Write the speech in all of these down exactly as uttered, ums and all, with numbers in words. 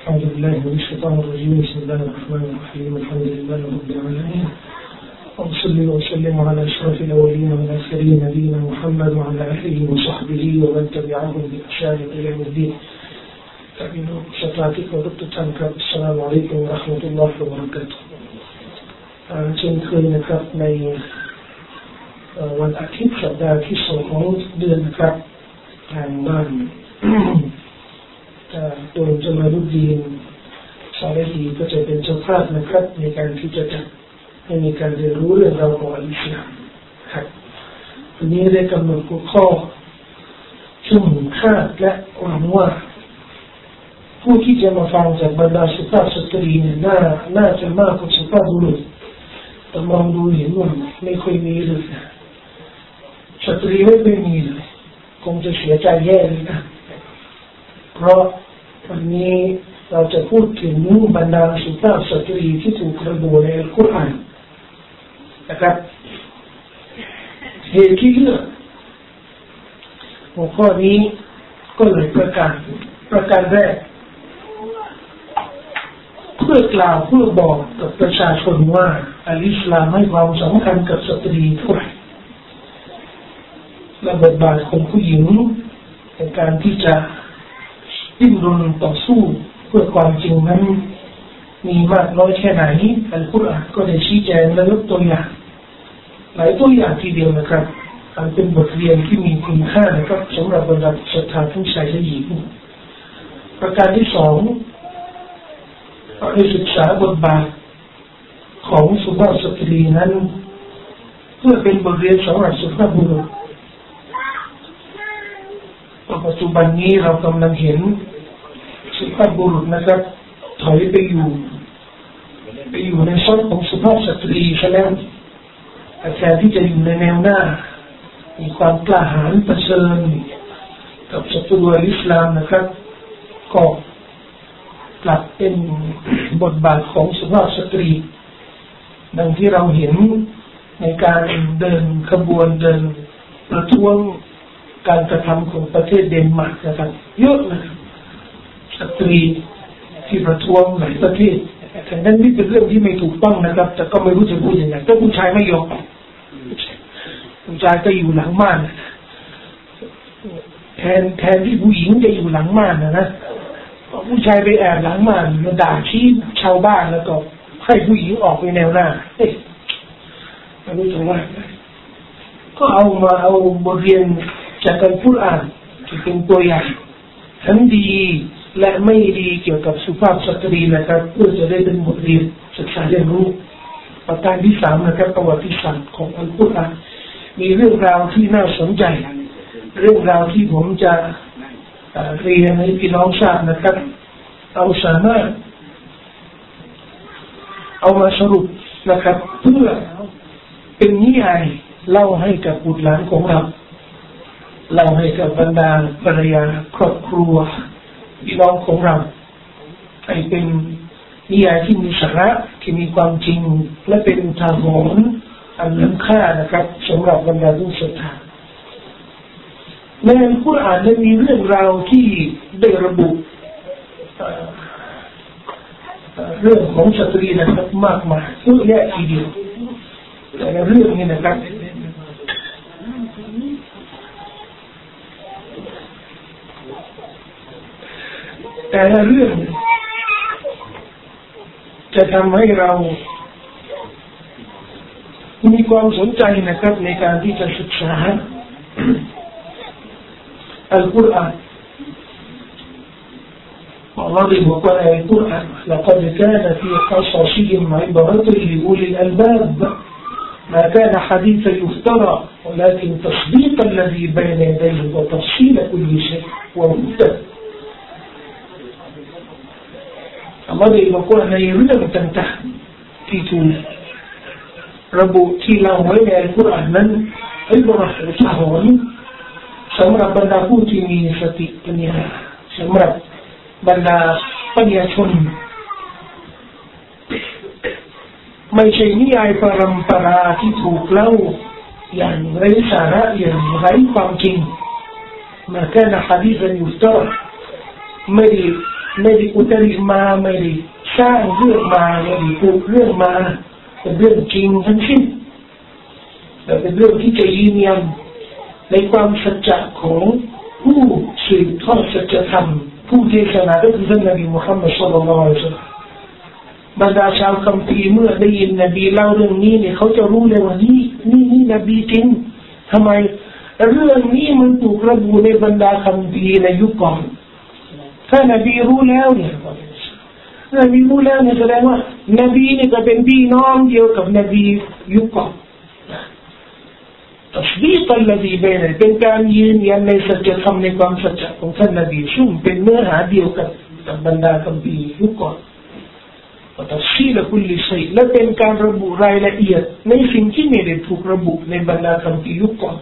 أعوذ بالله من الشيطان الرجيم بسم الله الرحمن الرحيم الحمد لله رب العالمين وصلي وسلم على أشرف الأولين والآخرين نبينا محمد وعلى آله وصحبه ومن تبعهم بإحسان إلى يوم الدين آمين شكراتك ورحمتك السلام عليكم ورحمة الله وبركاته เช่นเคยนะครับในวันอาทิตย์สัปดาห์ที่สองของเดือนนะครับทางบ้านโดยจามารุดดีนซาเลฮีก็จะเป็นเจ้าภาพนะครับในการที่จะจัดให้มีการเรียนรู้เรื่องราวของอิสลามครับวันนี้ได้กำหนดหัวข้อซึ่งคาดและหวังว่าผู้ที่จะมาฟังจากบรรดาสุภาพสตรีเนี่ยน่าน่าจะมากกว่าสุภาพบุรุษแต่มองดูเห็นว่าไม่ค่อยมีเลยนะสตรีไม่ค่อยมีเลยคงจะเสียใจแย่เลยนะเพราะวันนี้เราจะพูดถึงบรรดาสุภาพสตรีที่ถูกระบุในอัลกุรอานนะครับเหตุที่เลือกหัวข้อนี้ก็เลยประการประการแรกเพื่อกล่าวเพื่อบอกกับประชาชนว่าอัลอิสลามให้ความสำคัญกับสตรีเท่าไหร่และบทบาทของผู้หญิงในการที่จะดิ้นรนต่อสู้เพื่อความจริงนั้นมีมากน้อยแค่ไหนอัลกุรอานก็ได้ชี้แจงและยกตัวอย่างหลายตัวอย่างทีเดียวนะครับอันเป็นบทเรียนที่มีคุณค่านะครับสำหรับบรรดาศรัทธาทั้งชายและหญิงประการที่สองให้ศึกษาบทบาทของสุภาพสตรีนั้นเพื่อเป็นบทเรียนสำหรับสุภาพบุรุษปัจจุบันนี้เรากำลังเห็นสุภาพบุรุษนะครับถอยไปอยู่ไปอยู่ในชั้นของสุภาพสตรีซะแล้วอาจารย์ที่จะอยู่ในแนวหน้ามีความกล้าหาญเผชิญกับศัตรูอิสลามนะครับก็กลับเป็นบทบาทของสุภาพสตรีดังที่เราเห็นในการเดินขบวนเดินประท้วงการกระทำของประเทศเดนมาร์กนะครับเยอะนะครับสตรีที่ประท้วงหลายประเทศแต่นั่นนี่เป็นเรื่องที่ไม่ถูกต้องนะครับแต่ก็ไม่รู้จะพูดยังไงก็ผู้ชายไม่ยอมผู้ชายก็อยู่หลังม่านแทนแทนที่ผู้หญิงจะอยู่หลังม่านนะนะผู้ชายไปแอบหลังม่านมาด่าชี้ชาวบ้านแล้วก็ให้ผู้หญิงออกไปแนวหน้าเอ๊ะไม่รู้จะว่าก็เอามาเอาบทเรียนจากอัลกุรอานที่เป็นตัวอย่างทั้งดีและไม่ดีเกี่ยวกับสุภาพสตรีนะครับเพื่อจะได้เป็นบทเรียนศึกษาเรียนรู้ประการที่สามนะครับประวัติศาสตร์ของอัลกุรอานมีเรื่องราวที่น่าสนใจเรื่องราวที่ผมจะเรียนให้พี่น้องทราบนะครับเอาสามารถเอามาสรุปนะครับเพื่อเป็นนิยายเล่าให้กับบุตรหลานของเราเล่าให้กับบรรดาภรรยาครอบครัวพี่น้องของเราให้เป็นนิยายที่มีสาระที่มีความจริงและเป็นอุทาหรณ์อันล้ำค่านะครับสำหรับบรรดาผู้ศรัทธาในอัลกุรอานได้มีเรื่องราวที่ได้ระบุเรื่องของสตรีนะครับมากมายเยอะแยะทีเดียวแต่เรื่องนี้นะครับแต่ละเรื่องจะทำให้เรามีความสนใจนะครับในการที่จะศึกษาอัลกุรอานAllah dibuka ayat Quran laqad kana fi qasasihim 'ibratun li ulil albab ma kana hadithan yuftara walakin tasdiq alladhi bayna yadayhi wa tafsil kulli shay wa hudan Allah dibuka ในเรื่องต่างๆที่ถูกระบุที่เล่าไว้ในอัลกุรอานนั้นอิบเราะห์อุทาหรณ์สำหรับบรรดาผู้ที่มีสติปัญญาสำหรับบรรดาปัญญาชนไม่ใช่นิยายปรำปราที่ถูกเล่าอย่างไร้สาระอย่างไร้ความจริงมาแค่หะดีษยุตรไม่ได้ไม่ได้อุตริมาไม่ได้สร้างเรื่องมาไม่ได้ปลุกเรื่องมาเป็นเรื่องจริงทั้งสิ้นแต่เป็นเรื่องที่จะยืนยันในความสัจจะของผู้สืบทอดสัจธรรมผู้เทศนาก็คือท่านนบีมุฮัมมัดศ็อลลัลลอฮุอะลัยฮิวะซัลลัมบรรดาชาวคัมภีร์เมื่อได้ยินนบีเล่าเรื่องนี้เนี่ยเขาจะรู้เลยว่านี่นี่นี่นบีจริงทำไมเรื่องนี้มันถูกระบุในบรรดาคัมภีร์ในยุคก่อนถ้านบีรู้แล้วเนี่ยนบีรู้แล้วเนี่ยแสดงว่านบีเนี่ยก็เป็นพี่น้องเดียวกับนบียุคก่อนتصديق الذي بين เป็นการยืนยันในสัจธรรมในความสัจจะของท่านนบีซึ่งเป็นเนื้อหาเดียวกับกับบรรดาคัมภีร์ยุคก่อนوتفصيل كل شيء และเป็นการระบุรายละเอียดในสิ่งที่ไม่ได้ถูกระบุในบรรดาคัมภีร์ยุคก่อน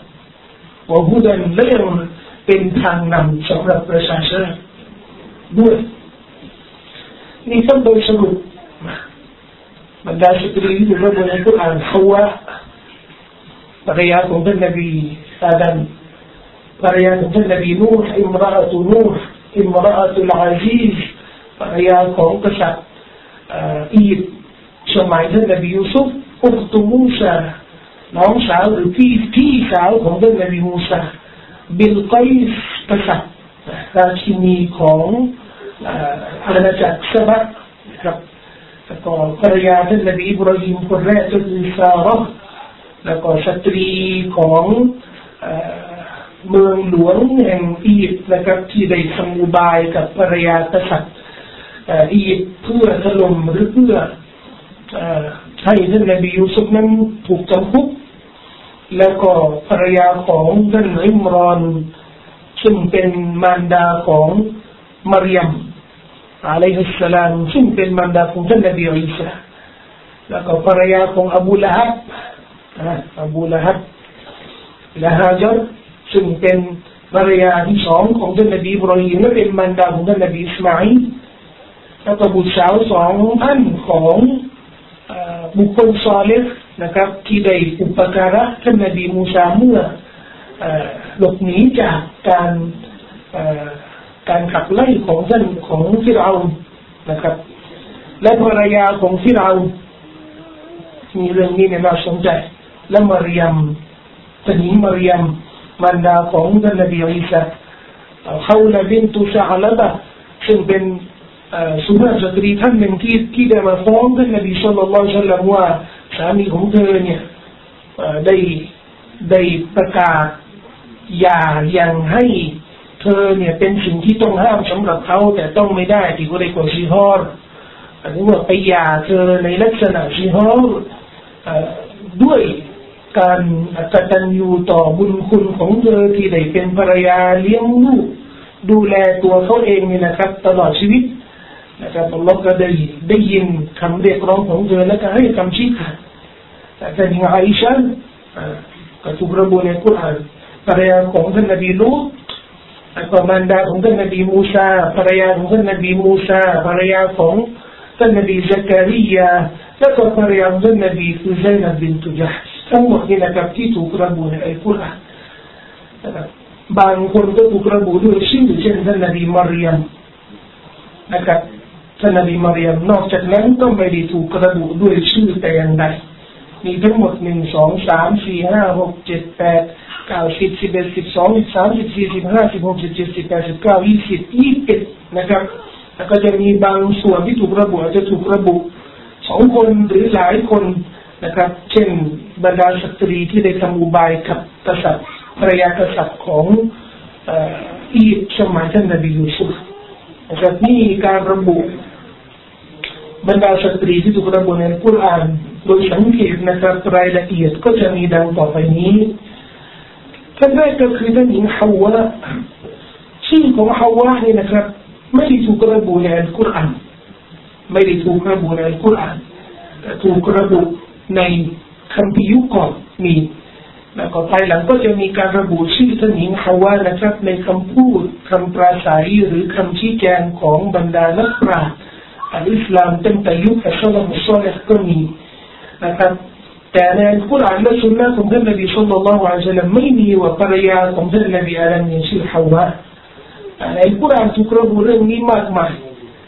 وهدى และยังเป็นทางนำสำหรับประชาชนด้วยนี่ต้องโดยสรุปบรรดาสตรีที่ถูกระบุในกุรอานฮาวะภรรยาของท่านนบีอาดัมภรรยาของท่านนบีนูห์อิมราอะตุนูห์อิมราอะตุลอาซีซภรรยาของกษัตริย์อียิปต์สมัยท่านนบียูซุฟอุคตุมูซาน้องสาวหรือพี่พี่สาวของท่านนบีมูซาบิลกัยส์กษัตริย์ราชินีของอาณาจักรซะบะครับแล้วก็ภรรยาท่านนบีอิบราฮิมคนแรกก็คือซาระห์แล้วก็สตรีของเมืองหลวงแห่งอียิปต์นะครับที่ได้ทำอุบายกับภรรยากษัตริย์อียิปต์เพื่อถล่มหรือเพื่อให้ท่านนบียูซุฟนั้นถูกจำคุกแล้วก็ภรรยาของท่านอิมรอนซึ่งเป็นมารดาของมารยมอะลัยฮิสสลามซึ่งเป็นมารดาของท่านนบีอีสาแล้วก็ภรรยาของอบูละฮับอบูละฮับและฮาจรซึ่งเป็นภรรยาที่สองของท่านนบีอิบราฮิมและเป็นมารดาของท่านนบีอิสมาอีลแล้วก็บุตรสาวสองท่านของบุคคลซอลิห์นะครับที่ได้อุปการะท่านนบีมูซาเมื่อหลบหนีจากการการขับไล่ของท่านของฟิรเอาน์นะครับและภรรยาของฟิรเอาน์มีเรื่องนี้เนี่ยน่าสนใจและมารยมท่านหญิงมารยมมารดาของท่านนบีอีสาเขาละบินตุซาลบะซึ่งเป็นสุภาพสตรีท่านหนึ่งที่ที่ได้มาฟ้องท่านนบีศ็อลลัลลอฮุอะลัยฮิวะซัลลัมว่าสามีของเธอเนี่ยได้ได้ประกาศหย่ายังให้เธอเนี่ยเป็นสิ่งที่ต้องห้ามสำหรับเขาแต่ต้องไม่ได้ที่เขาเรียกว่าซิฮอร์อันนี้ว่าไปหย่าเธอในลักษณะซิฮอร์ด้วยการกตัญญูต่อบุญคุณของเธอที่ได้เป็นภรรยาเลี้ยงลูกดูแลตัวเขาเองนี่นะครับตลอดชีวิตนะครับอัลลอฮ์ก็ได้ได้ยินคำเรียกร้องของเธอและก็ให้คำชี้ขาดแต่หญิงอาอิชะห์ก็ถูกระบุในกุรอานภรรยาของท่านนบีลูตแล้วก็มารดาของท่านนบีมูซาภรรยาของท่านนบีมูซาภรรยาของท่านนบีซักริยาและก็ภรรยาของท่านนบีคือไซนับบินตุญะฮ์ทั้งหมดนี่นะครับที่ถูกระบุในอัลกุรอานนะครับบางคนก็ถูกระบุด้วยชื่อเช่นท่านนบีมารยมนะครับท่านนบีมารยมนอกจากนั้นก็ไม่ได้ถูกระบุด้วยชื่อแต่อย่างใดมีทั้งหมดหนึ่งสองสามสี่ห้าหกเจ็ดแปดเก้าสิบสิบเอ็ดสิบสองสิบสามสิบสี่สิบห้าสิบหกสิบเจ็ดสิบแปดสิบเก้ายี่สิบยี่สิบเอ็ดนะครับแล้วก็จะมีบางส่วนที่ถูกระบุอาจจะถูกระบุสองคนหรือหลายคนนะครับเช่นบรรดาสตรีที่ได้ทำอุบายกับกษัตริย์ภรรยากษัตริย์ของอียิปต์สมัยท่านนบียูซุฟนะครับนี่การระบุบรรดาสตรีที่ถูกระบุในกุรอานโดยสังเกตนะครับรายละเอียดก็จะมีดังต่อไปนี้ท่านแรกก็คือท่านหญิงฮาวะชื่อของฮาวะนี่นะครับไม่ได้ถูกระบุในกุรอานไม่ได้ถูกระบุในกุรอานแต่ถูกระบุในคัมภีร์ยุคก่อนมีแล้วก็ภายหลังก็จะมีการระบุชื่อท่านหญิงฮาวะนะครับในคำพูดคำปราศัยหรือคำชี้แจงของบรรดานักปราชญ์อัลอิสลามตั้งแต่ยุคอัสลามุศอลิฮ์ก็มีนะครับแต่ในอัลกุรอานและสุนนะของท่านนบีศ็อลลัลลอฮุอะลัยฮิวะซัลลัมไม่มีว่าภรรยาของท่านนบีอาดัมชื่อฮาวะในอัลกุรอานถูกระบุเรื่องนี้มากมาย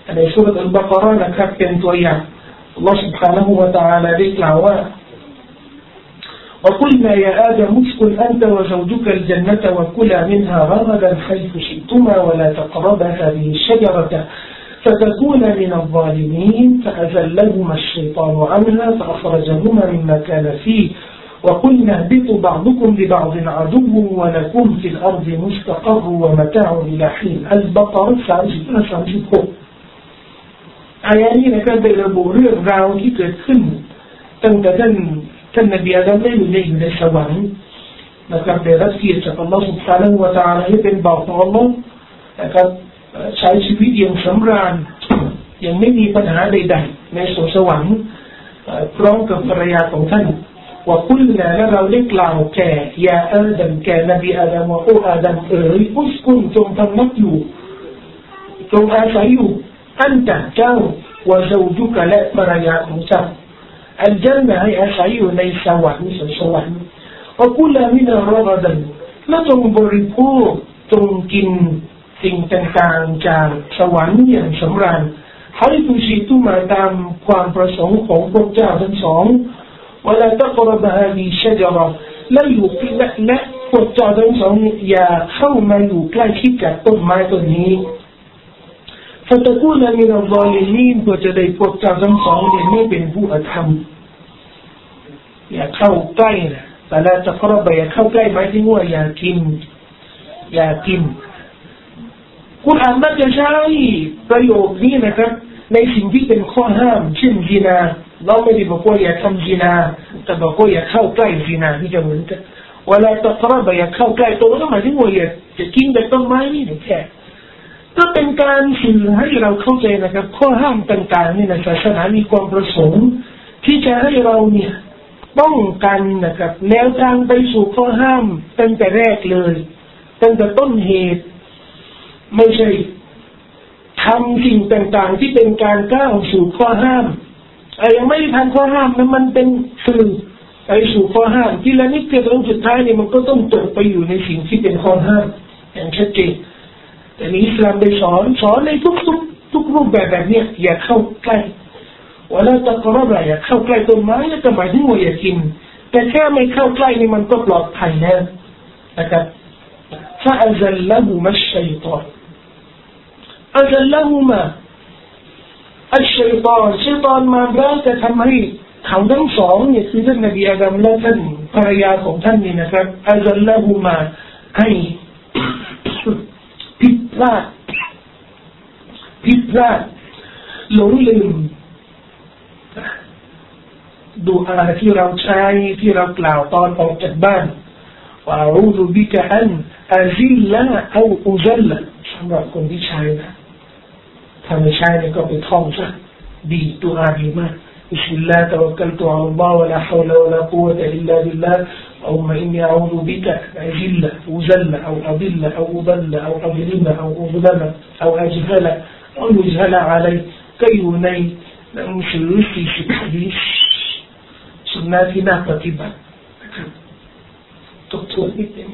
ในสุรอัลบะเกาะเราะห์นะครับเป็นตัวอย่างอัลลอฮฺ سبحانه และ تعالى ได้กล่าวว่า وقلنا يا آدم اسكن أنت وزوجك الجنة وكلا منها رغدا حيث شئتما ولا تقربا هذه الشجرة فتكونا من الظالمين فأزلهما الشيطان عنها فأخرجهما مما كان فيه وقلنا اهبطوا بعضكم لبعض عدو ولكم في الأرض مستقر ومتاع إلى حين البقرة سامسي سامسيหกอายะนี้นะครับได้ระบุเรื่องราวที่เกิดขึ้นตั้งแต่ท่านท่านนบีอาดัมได้อยู่ในอยู่ในสวรรค์นะครับได้รับเกียรติจากอัลลอฮฺ سبحانه และ تعالى ให้เป็นบ่าวของอัลลอฮฺนะครับใช้ชีวิตอย่างสำราญยังไม่มีปัญหาใดๆในสวนสวรรค์พร้อมกับภรรยาของท่านว่าคุลนาและเราได้กล่าวแก่ยาอาดัมแก่นบีอาดัมว่าโอ้อาดัมเอ๋ยอุสกุนจงพำนักอยู่จงอาศัยอยู่อันจะเจ้าวะซาวจุกะและภรรยาของเจ้าอัลจันนะให้อาศัยอยู่ในสวรรค์สวนสวรรค์ว่าคุลามินาระกดันและจงบริโภคจงกินสิ่งต่างๆจากสวรรค์อย่างสำราญให้ทุชิตุมาตามความประสงค์ของพระเจ้าทั้งสองวะลาตะกรบะฮาดิชะจาระและอยู่และและพระเจ้าทั้งสองอย่าเข้ามาอยู่ใกล้ชิดกับต้นไม้ต้นนี้فتكون من الظالمين ก็จะได้พวกเจ้าทั้งสองเนี่ยไม่เป็นผู้อธรรมอย่าเข้าใกล้นะแต่ละตะกรบะอย่าเข้าใกล้หมายถึงว่าอย่ากินอย่ากินคุณอ่านมักจะใช้ประโยคนี้นะครับในสิ่งที่เป็นข้อห้ามเช่นซินาเราไม่ได้บอกว่าอย่าทำซินาแต่บอกว่าอย่าเข้าใกล้ซินาที่จะเหมือนกันเวลาตะกรบะอย่าเข้าใกล้ตัวก็หมายถึงว่าอย่าจะกินแต่ต้นไม้นี่แค่ก็เป็นการสื่อให้เราเข้าใจนะครับข้อห้ามต่างๆนี่ในศาสนามีความประสงค์ที่จะให้เราเนี่ยป้องกันนะครับแนวทางไปสู่ข้อห้ามตั้งแต่แรกเลยตั้งแต่ต้นเหตุไม่ใช่ทำสิ่งต่างๆที่เป็นการก้าวสู่ข้อห้ามไอ้ยังไม่ได้ทำข้อห้ามนั้นมันเป็นสื่อไปสู่ข้อห้ามที่ละนิดเดียวตรงสุดท้ายนี่มันก็ต้องตกไปอยู่ในสิ่งที่เป็นข้อห้ามอย่างชัดเจนแต่ในอิสลามได้สอนสอนในทุกทุกทุกรูปแบบแบบนี้อย่าเข้าใกล้ว่าแล้วตะกรบะอย่าเข้าใกล้ต้นไม้ก็หมายถึงว่าอย่ากินแต่แค่ไม่เข้าใกล้นี่มันก็ปลอดภัยแล้วนะครับฟะอัซลัฮุมัชชัยฏอนอัซลัฮุมะอัชชัยฏอนชัยฏอนมาแล้วจะทำให้เขาทั้งสองเนี่ยคือท่านนบีอาดัมและท่านภรรยาของท่านนี่นะครับอัซลัฮุมะให้ผิดพลาดผิดพลาดหลงลืมดูอาที่เราใช้ที่เรากล่าวตอนออกจากบ้านว่าอูซุบิกะอันอาซิลละเอาอุซัลละสำหรับคนที่ใช้นะถ้าไม่ใช้เนี่ยก็ไปท่องซะดีดูอาดีมากبسم الله توكلت على الله ولا حول ولا قوة إلا بالله اللهم إني أعوذ بك أجل أزل أو أضل أو أضل أو أظلم أو أظلم أو أجهل أو يجهل علي كيوني نمشي في حديث سنتنا قتبا تقول إيه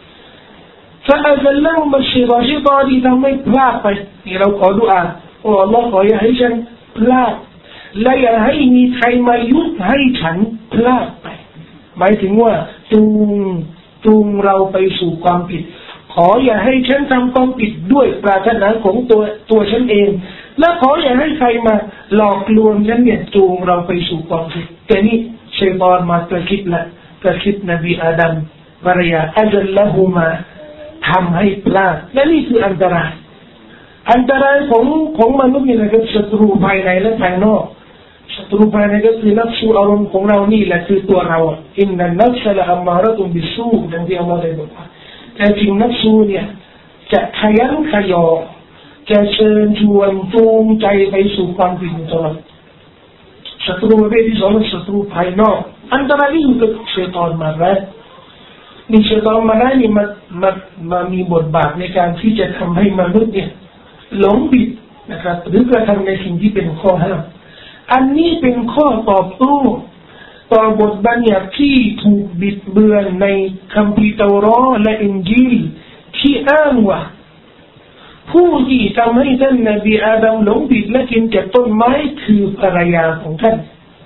فأزلهم الشيطان شيطان لما يبلغ لو قالوا آه والله قال يا هيشان بلغและอย่าให้มีใครมายุให้ฉันพลาดไปหมายถึงว่าจูงจูงเราไปสู่ความผิดขออย่าให้ฉันทำความผิดด้วยปรารถนาของตัวตัวฉันเองและขออย่าให้ใครมาหลอกลวงฉันเนี่ยจูงเราไปสู่ความผิดแต่นี่ชัยฏอนมากระซิบละกระซิบนบีอาดัมภรรยาอัลลอฮุมาทำให้พลาดและนี่คืออันตรายอันตรายของของมนุษย์นี่นะครับศัตรูภายในและภายนอกศัตรูภายในก็คือนัฟซูอารมณ์ของเรานี่แหละคือตัวเราอินนันนัฟซะละอัมมาระตุบิสซูดังที่อัลลอฮฺได้บอกว่าแต่จริงนัฟซูเนี่ยจะขยันขยอจะเชิญชวนจูงใจไปสู่ความผิดตลอดศัตรูประเภทที่สองเป็นศัตรูภายนอกอันตรายที่อยู่กับชัยฏอนมาแล้วนี่ชัยฏอนมาแล้วนี่มามามามีบทบาทในการที่จะทำให้มนุษย์เนี่ยหลงผิดนะครับหรือกระทำในสิ่งที่เป็นข้อห้ามอันนี้เป็นข้อตอบโต้ต่อบทบัญญัติที่ถูกบิดเบือนในคัมภีร์เตารอและอินจีลที่อ้างว่าผู้ที่ทำให้ท่านนบีอาดัมหลงผิดและกินจากต้นไม้คือภรรยาของท่าน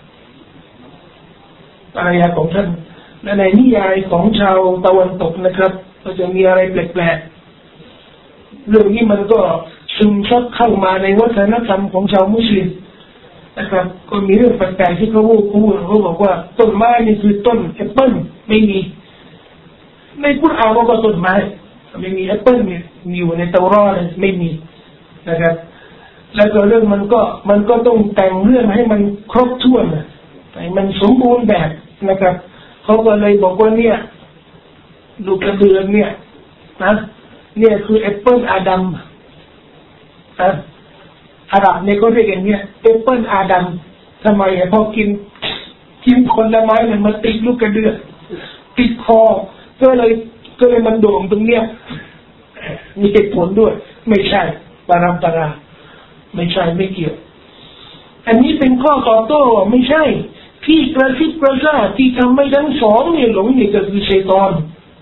ภรรยาของท่านและในนิยายของชาวตะวันตกนะครับก็จะมีอะไรแปลกๆเรื่องนี้มันก็ซึมซับเข้ามาในวัฒนธรรมของชาวมุสลิมนะครับก็มีเรื่องแปลกๆที่เขาพูดเขาบอกว่าต้นไม้นี่คือต้นแอปเปิ้ลไม่มีในกุรอานก็ต้นไม้ไม่มีแอปเปิ้ลเนี่ยอยู่ในเตารอดไม่มีนะครับแล้วก็เรื่องมันก็มันก็ต้องแต่งเรื่องให้มันครบถ้วนให้มันสมบูรณ์แบบนะครับเขาก็เลยบอกว่าเนี่ยลูกกระเดือนเนี่ยนะเนี่ยคือแอปเปิ้ลอาดัมนะอาหรับเนี่ยก็เรียกอย่างเนี้ยแอปเปิ้ลอาดัมทำไมพอกินกินผลไม้เนี่ยมันติดลูกกระเดือนติดคอก็เลยก็เลยมันโด่งตรงเนี้ยมีเหตุผลด้วยไม่ใช่ปรำปราไม่ใช่ไม่เกี่ยวอันนี้เป็นข้อตอบโต้ไม่ใช่ที่กระซิบกระซาบที่ทำให้ทั้งสองเนี่ยหลงนี่ก็คือชัยฏอน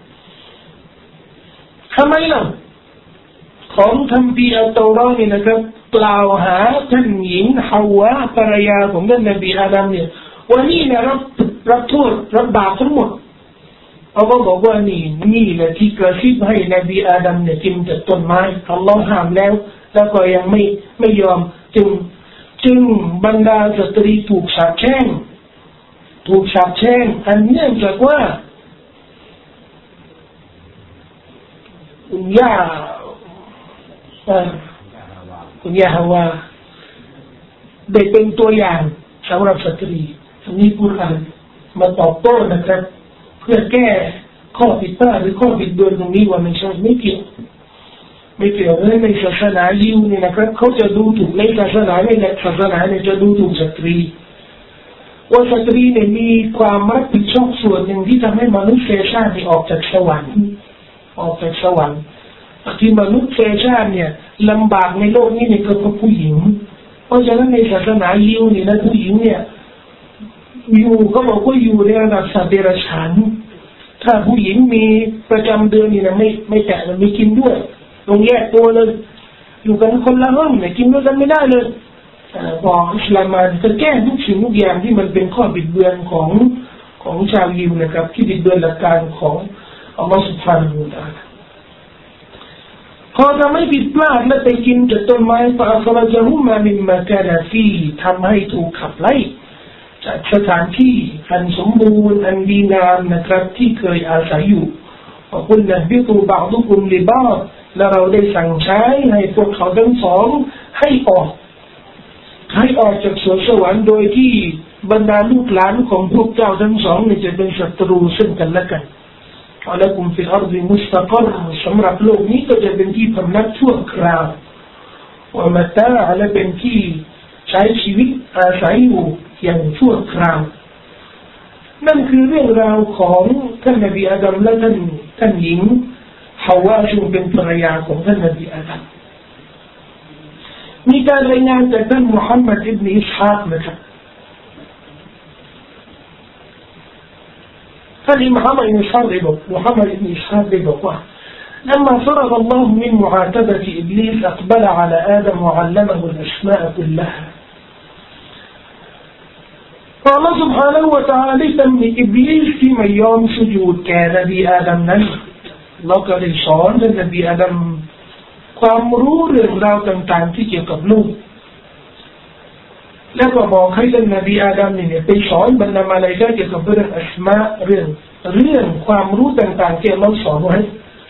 ทำไมล่ะของคัมภีร์อัลตอรอนี่นะครับกล่าวหาท่านหญิงฮาวาภรรยาของท่านนบีอาดัมเนี่ยวันนี้นะรับรับโทษรับบาปทั้งหมดเขาก็บอกว่านี่นี่แหละที่กระซิบให้นบีอาดัมเนี่ยกินจากต้นไม้อัลลอฮ์ห้ามแล้วแล้วก็ยังไม่ไม่ยอมจึงจึงบรรดาสตรีถูกสาปแช่งถูกสาปแช่งอันเนื่องจากว่าคุณย่าคุณย่าฮาวาได้เป็นตัวอย่างสำหรับสตรีนี่กุรอานมาตอบโต้นะครับเพื่อแก้ข้อผิดพลาดหรือข้อบิดเบือนตรงนี้ว่าไม่ใช่ไม่เกี่ยวไม่เกี่ยวเลยในศาสนายิวเนี่ยนะครับเขาจะดูถูกในศาสนาในศาสนาเนี่ยจะดูถูกสตรีว่าสตรีเนี่ยมีความรับผิดชอบส่วนหนึ่งที่ทำให้มนุษยชาติออกจากสวรรค์ออกจากสวรรค์ที่มนุษยชาติเนี่ยลำบากในโลกนี้เนี่ยก็เพราะผู้หญิงเพราะฉะนั้นในศาสนายิวเนี่ยนะผู้หญิงเนี่ยอยู่เขาบอกว่าอยู่ในระดับสัตว์เดรัจฉานถ้าผู้หญิงมีประจำเดือนนี่นะไม่ไม่แตะมันไม่กินด้วยลงแยกตัวเลยอยู่กันคนละห้องเนี่ยกินด้วยกันไม่ได้เลยพออิสลามมาจะแก้ทุกสิ่งทุกอย่างที่มันเป็นข้อบิดเบือนของของชาวยิวนะครับที่บิดเบือนหลักการของอัลลอฮฺ سبحانه และ تعالى พอทำให้ผิดพลาดและไปกินจากต้นไม้ฟาอัครจฮุมามิมมากานาฟีทำให้ถูกขับไล่จากสถานที่อันสมบูรณ์อันดีงามนะครับที่เคยอาศัยอยู่ว่าคุณนะบิตุบะดุกุมลิบาและเราได้สั่งใช้ให้พวกเขาทั้งสองให้ออกให้ออกจากสวนสวรรค์โดยที่บรรดาลูกหลานของพวกเจ้าทั้งสองเนี่ยจะเป็นศัตรูซึ่งกันและกันอัลลอฮฺกุมฟิลอาร์ฎิมุสตะกรสำหรับโลกนี้ก็จะเป็นที่พำนักชั่วคราววะมะตาและเป็นที่ใช้ชีวิตอาศัยอยู่อย่างชั่วคราวนั่นคือเรื่องราวของท่านนบีอาดัมและท่านท่านหญิงฮาวาซึ่งเป็นภรรยาของท่านนบีอาดัมมีการรายงานจากท่านมุฮัมมัดอิบนุอิสฮากนะครับท่านมุฮัมมัดอิบนุอิสฮากได้บอกมุฮัมมัดอิบนุอิสฮากได้บอกว่าلما فرغ الله من معاتبة إبليس أقبل على آدم وعلمه الأسماء كلها فالله سبحانه وتعالى تمني إبليس في من يوم سجود كان نبي آدم نبي الله قال إنسان نبي آدم ความรู้เรื่องราวต่างๆที่เกี่ยวกับลูกแล้วก็บอกให้ท่านนบีอาดัมเนี่ยไปสอนบรรดามาลาอิกะฮ์เกี่ยวกับเรื่องอัสมาเรื่องเรื่องความรู้ต่างๆที่เราสอนไว้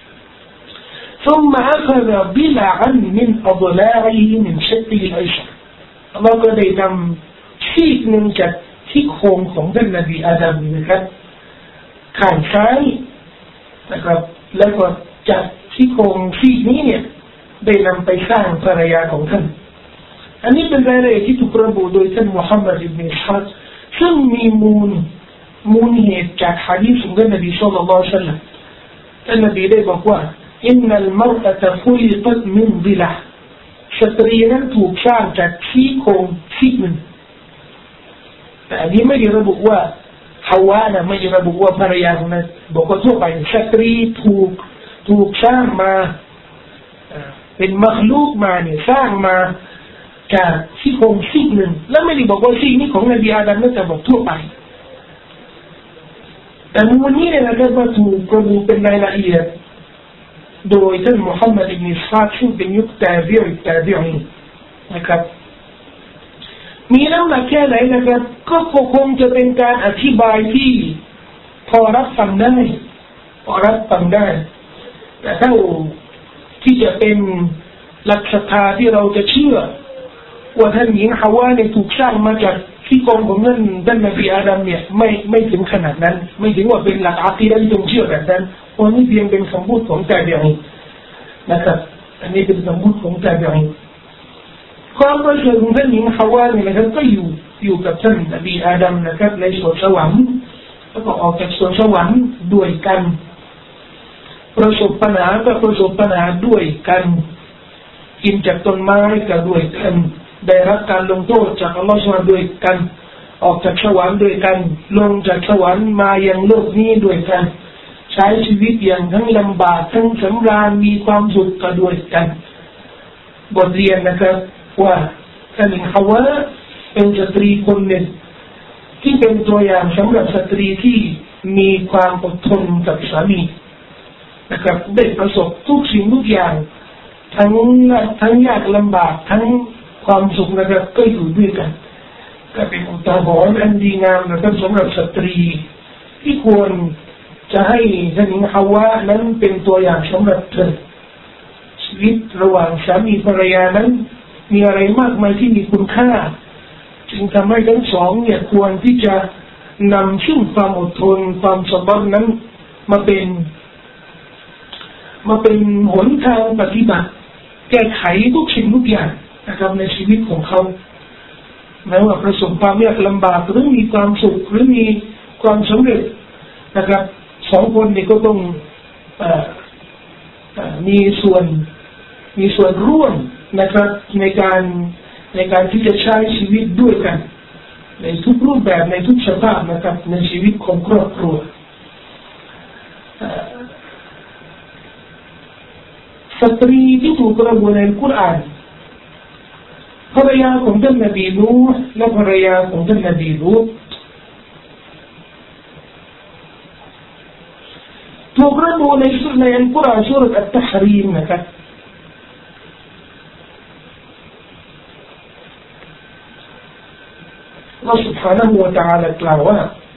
ثم أخذ بلعا من أضلاعه من شقه الأيسر เราก็ได้นำซีกหนึ่งจากที่โครงของท่านนบีอาดัมนะครับข้างซ้ายนะครับแล้วก็จากที่โครงซีกนี้เนี่ยได้นำไปสร้างภรรยาของท่านอันนี้เป็นรายละเอียดที่ถูกระบุโดยท่านมุฮัมมัดอิบนุอิสฮากซึ่งมีมูลมูลเหตุจากหะดีษของท่านนบีศ็อลลัลลอฮุอะลัยฮิวะซัลลัมท่านนบีได้บอกว่าอินนัลมารอะตะคุลิกัตมินฎิละสตรีนั้นถูกสร้างจากซี่โครงซี่หนึ่งแต่อันนี้ไม่ได้ระบุว่าฮาวานะไม่ได้ระบุว่าภรรยาของนั้นบอกว่าทั่วไปสตรีถูกถูกสร้างมาเป็นมัคลูกมาเนี่ยสร้างมาจากซี่โครงซีกหนึ่งแล้วไม่ได้บอกว่าซีกนี้ของนบีอาดัมนะแต่บอกทั่วไปแต่วันนี้เนี่ยนะครับมาถูกประบุเป็นรายละเอียดโดยท่านมุฮัมมัดอิบนุอิสฮากซึ่งเป็นยุคตาบีอุตตาบีอีนนะครับมีน้ำหนักแค่ไหนนะครับก็คงจะเป็นการอธิบายที่พอรับฟังได้พอรับฟังได้แต่ถ้าที่จะเป็นหลักศรัทธาที่เราจะเชื่อว่าท่านหญิงฮาวาเนี่ยถูกสร้างมาจากที่กองของท่านท่านนบีอาดัมเนี่ยไม่ไม่ถึงขนาดนั้นไม่ถึงว่าเป็นหลักอาคีดะห์ที่ต้องเชื่อแบบนั้นเพราะนี่เพียงเป็นคำพูดของตาบีอีนนะครับอันนี้เป็นคำพูดของตาบีอีนความประเสริฐของท่านหญิงฮาวาเนี่ยนะครับก็อยู่อยู่กับท่านนบีอาดัมนะครับในสวนสวรรค์แล้วก็ออกจากสวนสวรรค์ด้วยกันประสบปัญหาก็ประสบปัญหาด้วยกันกินจากต้นไม้ก็ด้วยกันได้รับการลงโทษจากอัลลอฮฺซุบฮานะฮูวะตะอาลาด้วยกันออกจากสวรรค์ด้วยกันลงจากสวรรค์มายังโลกนี้ด้วยกันใช้ชีวิตอย่างทั้งลำบากทั้งสำราญมีความสุขก็ด้วยกันบทเรียนนะครับว่าท่านหญิงฮาวาเป็นสตรีคนหนึ่งที่เป็นตัวอย่างสำหรับสตรีที่มีความอดทนกับสามีนะครับได้ประสบทุกสิ่งทุกอย่างทั้งทั้งยากลำบากทั้งความสุขนะครับก็อยู่ด้วยกันก็เป็นอุทาหรณ์อันดีงามนะครับสำหรับสตรีที่ควรจะให้ท่านหญิงฮาวานั้นเป็นตัวอย่างสำหรับเธอชีวิตระหว่างสามีภรรยานั้นมีอะไรมากมายที่มีคุณค่าจึงทำให้ทั้งสองเนี่ยควรที่จะนำซึ่งความอดทนความสบายนั้นมาเป็นมาเป็นหนทางปฏิบัติแก้ไขทุกสิ่งทุกอย่างนะครับในชีวิตของเขาแม้ว่าประสบความยากลำบากหรือมีความสุขหรือมีความสำเร็จนะครับสองคนนี้ก็ต้องเอ่อมีส่วนมีส่วนร่วมนะครับในการในการที่จะใช้ชีวิตด้วยกันในทุกรูปแบบในทุกสภาพนะครับในชีวิตของครอบครัวสตรีที่ถูกระบุในกุรอานภรรยาของท่านนบีนูห์และภรรยาของท่านนบีลูตถูกระบุในสุในอัลกุรอานซูเราะห์อัตตะฮรีมนะครับอัลลอฮฺ سبحانه และ تعالى กล่าวว่า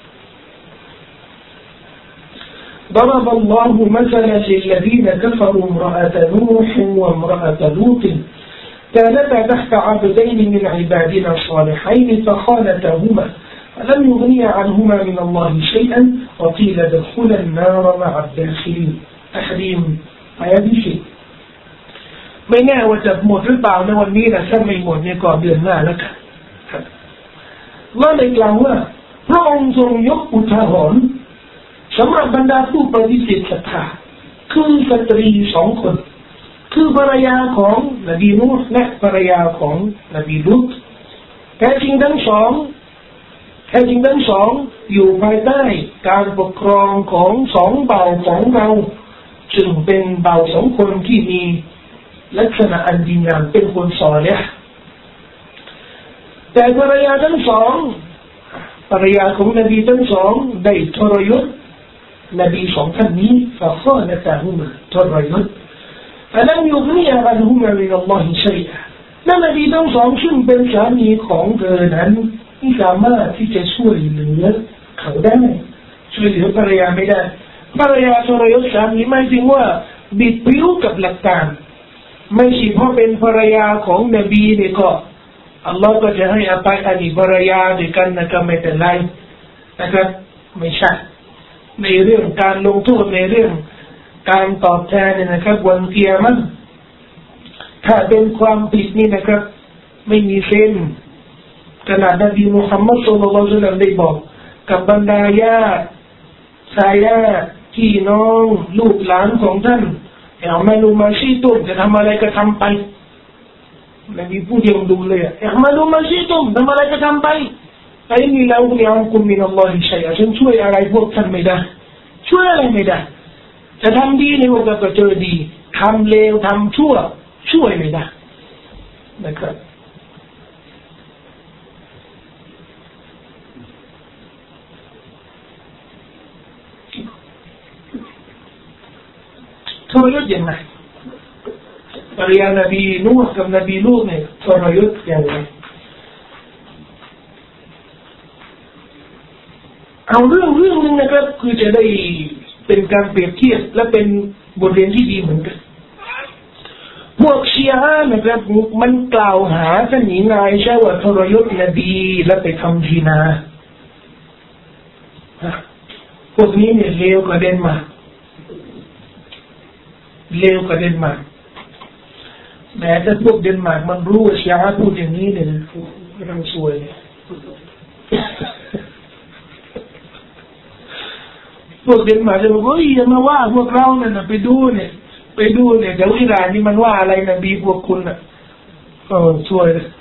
ضرب الله مثلا للذين كفروا امرأة نوح وامرأة لوط كانتا تحت عبدين من عبادنا الصالحين فخانتاهما فلم يغنيا عنهما من الله شيئا وقيل ادخلا النار مع الداخلين تحريم آيات شيء ไม่แน่ว่าจะหมดหรือเปล่าในวันนี้นะถ้าไม่หมดเนี่ยก็เดือนหน้าแล้วกันว่าในกล่าวว่าพระองค์ทรงยกอุทาหรณ์สำหรับบรรดาผู้ปฏิเสธศรัทธาคือสตรีสองคนคือภรรยาของนบีนูห์และภรรยาของนบีลูตแท้จริงทั้งสองแท้จริงทั้งสองอยู่ภายใต้การปกครองของสองเบาของเราจึงเป็นเบาสองคนที่มีลักษณะอันดีงามเป็นคนศอลิฮ์แต่ภรรยาทั้งสองภรรยาของนบีทั้งสองได้ทรยศนบีสองท่านนี้ฟะฆานะตะฮุมาทรยศفلم يغني عنهما من الله شيئا และนบีทั้งสองซึ่งเป็นสามีของเธอนั้นไม่สามารถที่จะช่วยเหลือเขาได้ช่วยเหลือภรรยาไม่ได้ภรรยาทรยศสามีไม่จริงว่าบิดพริ้วกับหลักการไม่ใช่เพราะเป็นภรรยาของนบีเนี่ยก็อัลลอฮ์ก็จะให้อภัยอดีตภรรยาด้วยกันนะครับไม่เป็นไรนะครับไม่ใช่ในเรื่องการลงโทษในเรื่องการตอบแทนเนี่ยนะครับวันเกียรติถ้าเป็นความผิดนี่นะครับไม่มีเส้นขนาดนบีมุฮัมมัดศ็อลลัลลอฮุอะลัยฮิวะซัลลัมได้บอกกับบรรดาญาติทายาทพี่น้องลูกหลานของท่านเอามาลูมาชีตุมจะทำอะไรก็ทำไปนบีพูดยังดูเลยเอามาลูมาชีตุมทำอะไรก็ทำไปไอ้นี่เราเนี่ยอัลกุมมินัลลอฮิชัยอะฉันช่วยอะไรพวกท่านไม่ได้ช่วยอะไรไม่ได้จะทำดีในวันก็เจอดีทำเลวทำชั่วช่วยไม่ได้นะครับทรยศยังไงภรรยานบีนูห์กับนบีลูกเนี่ยทรยศยังไงเอาเรื่องเรื่องนึงนะครับคือจะได้เป็นการเปรียบเทียบและเป็นบทเรียนที่ดีเหมือนกันพวกชีอะห์นะครับมันกล่าวหาท่านหญิงอาอิชะห์ว่าทรยศนบีและไปทำซินาพวกนี้เนี่ยเลวกว่าเดนมาร์กเลวกว่าเดนมาร์กแม้แต่พวกเดนมาร์กมันรู้ว่าชีอะห์พูดอย่างนี้เนี่ยเราสวยพวกเดนมาร์กจะบอกว่าอย่ามาว่าพวกเราเนี่ยนะไปดูเนี่ยไปดูเนี่ยเดี๋ยวอิหร่านนี่มันว่าอะไรนบีพวกคุณน่ะเออช่วยเลย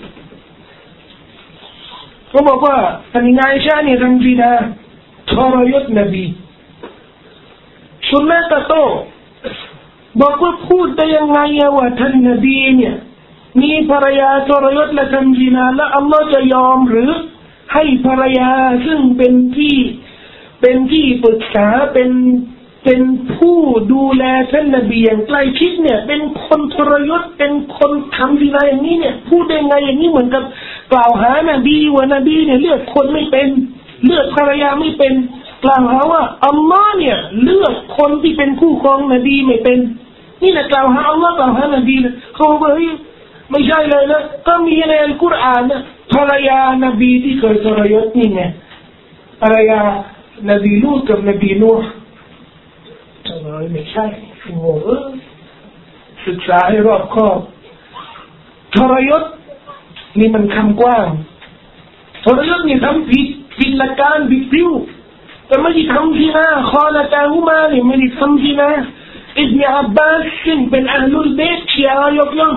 เขาบอกว่าท่านนายชาเนี่ยทำซินาทรยศนบีสุนนะตะโตบอกว่าพูดได้ยังไงว่าท่านนบีเนี่ยมีภรรยาทรยศและทำซินาและอัลลอฮ์จะยอมหรือให้ภรรยาซึ่งเป็นที่เป็นที่ปรึกษาเป็นเป็นผู้ดูแลท่านนบีอย่างใกล้ชิดเนี่ยเป็นคนทรยศเป็นคนทำซินาอย่างนี้เนี่ยพูดได้ไงอย่างนี้เหมือนกับกล่าวหานบีว่านบีเนี่ยเลือกคนไม่เป็นเลือกภรรยาไม่เป็นกล่าวหาว่าอัลลอฮ์เนี่ยเลือกคนที่เป็นคู่ครองนบีไม่เป็นนี่แหละกล่าวหาอัลลอฮ์กล่าวหานบีนะเขาบอกเฮ้ยไม่ใช่เลยนะก็มีในอัลกุรอานนะภรรยานบีที่เคยทรยศนี่ไงภรรยานบีลูกกับนบีนูห์ไม่ใช่โง่ศึกษาให้รอบคอบทรยศนี่มันคำกว้างทรยศนี่ทำผิดผิดหลักการผิดผิวแต่ไม่ได้ทำซินาคอละตาหุมานี่ไม่ได้ทำซินาอิบนุอับบาสซึ่งเป็นอัลลุลเบตชีอะห์ยกย่อง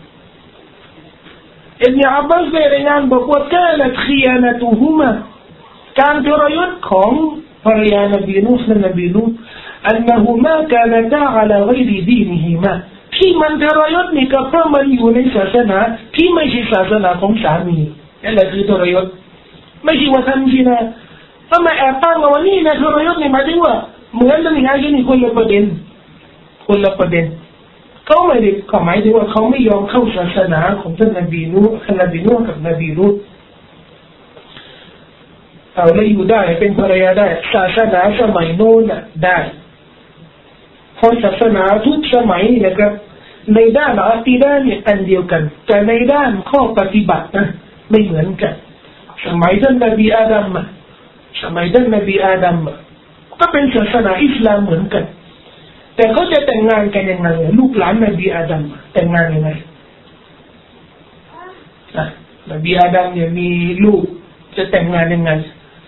อิบนุอับบาสได้รายงานบอกว่าการขยานะตุฮุมาการทรยศของภรรยานบีนูห์และนบีลูตأنهما كانتا على غير دينهما ที่มันทรยศนี่ก็เพราะมันอยู่ในศาสนาที่ไม่ใช่ศาสนาของสามีนั่นแหละคือทรยศไม่ใช่ว่าทำซินาถ้ามาแอบตั้งว่านี่นะทรยศนี่หมายถึงว่าเหมือนกันอย่างนี้คนละประเด็นคนละประเด็นเขาไม่ได้เขาหมายถึงว่าเขาไม่ยอมเข้าศาสนาของท่านนบีนูห์ท่านนบีนูห์กับนบีลูตเอาแล้วอยู่ได้เป็นภรรยาได้ศาสนาสมัยโน้นน่ะได้เพราะศาสนาทุกสมัยนะครับในด้านอะกีดะห์เนี่ยอันเดียวกันแต่ในด้านข้อปฏิบัตินะไม่เหมือนกันสมัยท่านนบีอาดัมสมัยท่านนบีอาดัมก็เป็นศาสนาอิสลามเหมือนกันแต่เขาจะแต่งงานกันยังไงลูกหลานนบีอาดัมแต่งงานยังไงอ่ะนบีอาดัมเนี่ยมีลูกจะแต่งงานยังไง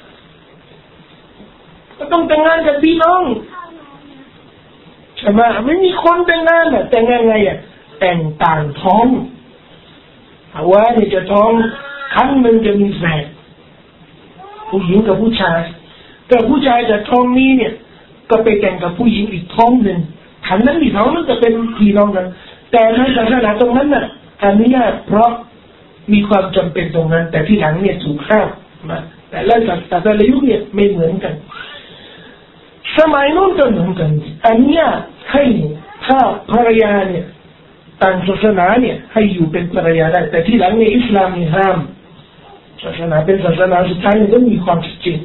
ก็ต้องแต่งงานกับพี่น้องใช่ไหมไม่มีคนแต่งงานอ่ะแต่งงานไงอ่ะแต่งต่างท้องเอาว่าเนี่ยจะท้องครั้งหนึ่งจะมีแฝดผู้หญิงกับผู้ชายแต่ผู้ชายจะท้องนี้เนี่ยก็ไปแต่งกับผู้หญิงอีกท้องหนึ่งขันนั้นอีกท้องนั้นจะเป็นพี่น้องกันแต่ในศาสนาตรงนั้นน่ะอนุญาตเพราะมีความจำเป็นตรงนั้นแต่ที่หลังเนี่ยถูกห้ามมาแต่ละศาสนายุคเนี่ยไม่เหมือนกันสมัยโน้นก็เหมือนกันอันเนี้ยให้ถ้าภรรยาเนี่ยต่างศาสนาเนี่ยให้อยู่เป็นภรรยาได้แต่ที่หลังในอิสลามนี่ห้ามศาสนาเป็นศาสนาสุดท้ายต้องมีความชัดเจน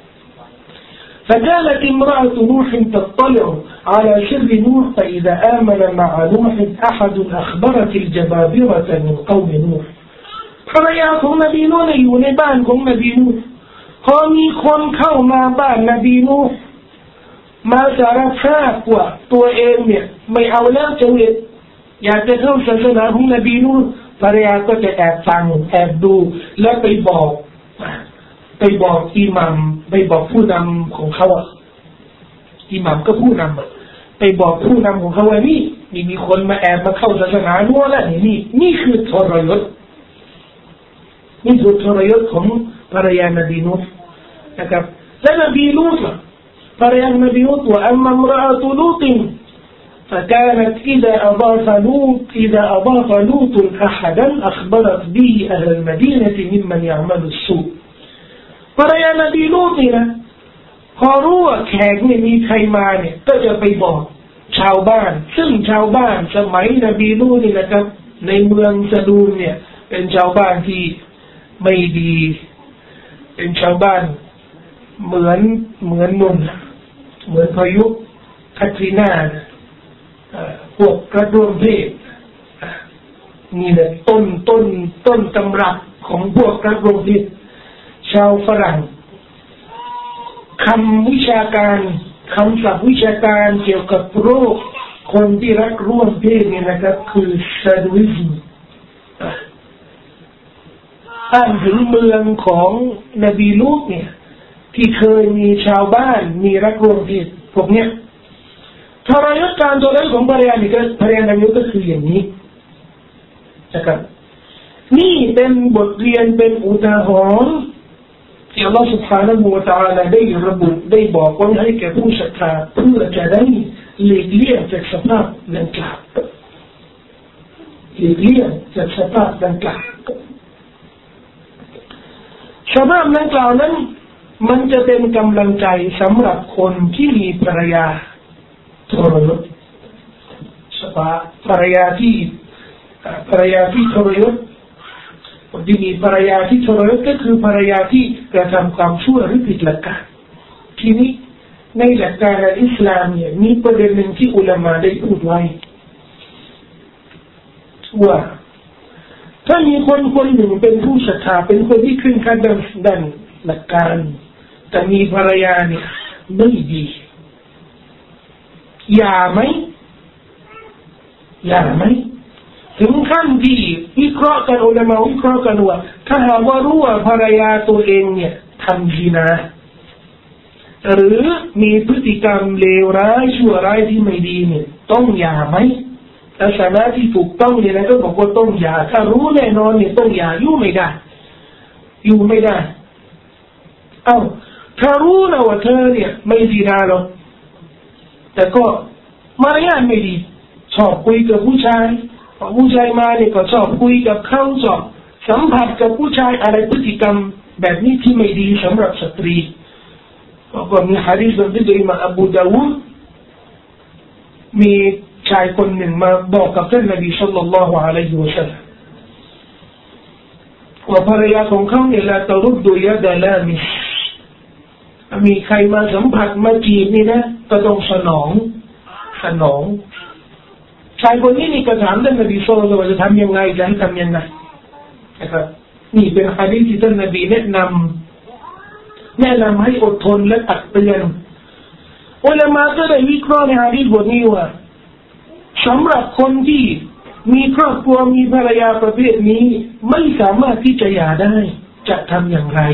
فكانت امرأة نوح تطلع على سر نوح فإذا آمن مع نوح أحد أخبرت الجبابرة من قوم نوح ภรรยาของนบีนูห์อยู่ในบ้านของนบีนูห์พอมีคนเข้ามาบ้านนบีนูห์มาสารภาพว่าตัวเองเนี่ยไม่เอาแล้วจะเวทอยากจะเข้าศาสนาของนบีนูห์ภรรยาก็จะแอบฟังแอบดูแล้วไปบอกไปบอกอิหมัมไปบอกผู้นำของเขาอ่ะอิหมัมก็ผู้นำไปบอกผู้นำของเขาว่านี่นี่มีคนมาแอบมาเข้าศาสนานู้นแล้วนี่นี่นี่คือทรยศนี่คือทรยศของภรรยานบีนูห์นะครับและนบีลูตล่ะภรรยานบีลูตว่าอัมมัมรอะตุลูติน فكانت إذا أضاف لوط إذا أضاف لوط أحدا أخبرت به أهل المدينة ممن يعمل السوء ภรรยานบีลูตนี่นะพอรู้ว่าแขกไม่มีใครมาเนี่ยก็จะไปบอกชาวบ้านซึ่งชาวบ้านสมัยนบีลูตนี่นะครับในเมืองซะดูนเนี่ยเป็นชาวบ้านที่ไม่ดีเป็นชาวบ้านเหมือนเหมือนนุ่นเหมือนพายุคาทรีนาพวกกระดุมเพศนี่แหละต้นต้นต้นตำรับของพวกกระดุมเพศชาวฝรั่งคำวิชาการคำศัพท์วิชาการเกี่ยวกับโรคคนที่รักร่วมเพศเนี่ยนะครับคือซาดิซึมอ้างถึงเมืองของนบีลูตเนี่ยที่เคยมีชาวบ้านมีรักร่วมเพศพวกเนี้ยทรยศการตัวนั้นของภรรยานี่ก็ภรรยานบีลูตก็คืออย่างนี้นะครับนี่เป็นบทเรียนเป็นอุทาหรณ์ที่อัลลอฮฺ سبحانه และ تعالى ได้ระบุได้บอกไว้ให้แก่ผู้ศรัทธาเพื่อจะได้หลีกเลี่ยงจากสภาพดังกล่าวหลีกเลี่ยงจากสภาพดังกล่าวสภาพดังกล่าวนั้นมันจะเป็นกำลังใจสำหรับคนที่มีภรรยาทรยศสภาพภรรยาที่ภรรยาที่ทรยศคนที่มีภรรยาที่ทรยศก็คือภรรยาที่กระทำความชั่วหรือผิดหลักการทีนี้ในหลักการอิสลามเนี่ยมีประเด็นหนึ่งที่อุลามะได้พูดไว้ว่าถ้ามีคนคนหนึ่งเป็นผู้ศรัทธาเป็นคนที่ขึ้นขั้นด้านหลักการแต่มีภรรยาเนี่ยไม่ดีอย่าไหมอย่าไหมถึงขั้นที่วิเคราะห์กันอุลามะวิเคราะห์กันว่าถ้าหากว่ารู้ว่าภรรยาตัวเองเนี่ยทำซินาหรือมีพฤติกรรมเลวร้ายชั่วร้ายที่ไม่ดีเนี่ยต้องหย่าไหมลักษณะที่ถูกต้องเนี่ยนะก็บอกว่าต้องหย่าถ้ารู้แน่นอนเนี่ยต้องหย่าอยู่ไม่ได้อยู่ไม่ได้เอ้าถ้ารู้นะว่าเธอเนี่ยไม่ซินาหรอกแต่ก็มารยาทไม่ดีชอบคุยกับผู้ชายพอผู้ชายมาเนี่ยก็ชอบคุยกับเขาชอบสัมผัสกับผู้ชายอะไรพฤติกรรมแบบนี้ที่ไม่ดีสำหรับสตรีก็มีหะดีษที่ได้มาอบูดาวูดมีชายคนหนึ่งมาบอกกับท่านนบีศ็อลลัลลอฮุอะลัยฮิวะซัลลัมว่าภรรยาของเขาเนี่ยละตรุดดุยะดะลามิมีใครมาสัมผัสมาจีบนี่นะก็ต้องสนองสนองชายคนนี้นี่ก็ถามท่านนบีศ็อลลัลลอฮุอะลัยฮิวะซัลลัมว่าจะทำยังไงจะให้ทำยังไงนะครับนี่เป็นหะดีษที่ท่านนบีแนะนำแนะนำให้อดทนและตักเตือนอุลามะก็ได้วิเคราะห์ในหะดีษบทนี้ว่าสำหรับคนที่มีครอบครัวมีภรรยาประเภทนี้ไม่สามารถที่จะหย่าได้จะทำอย่างไร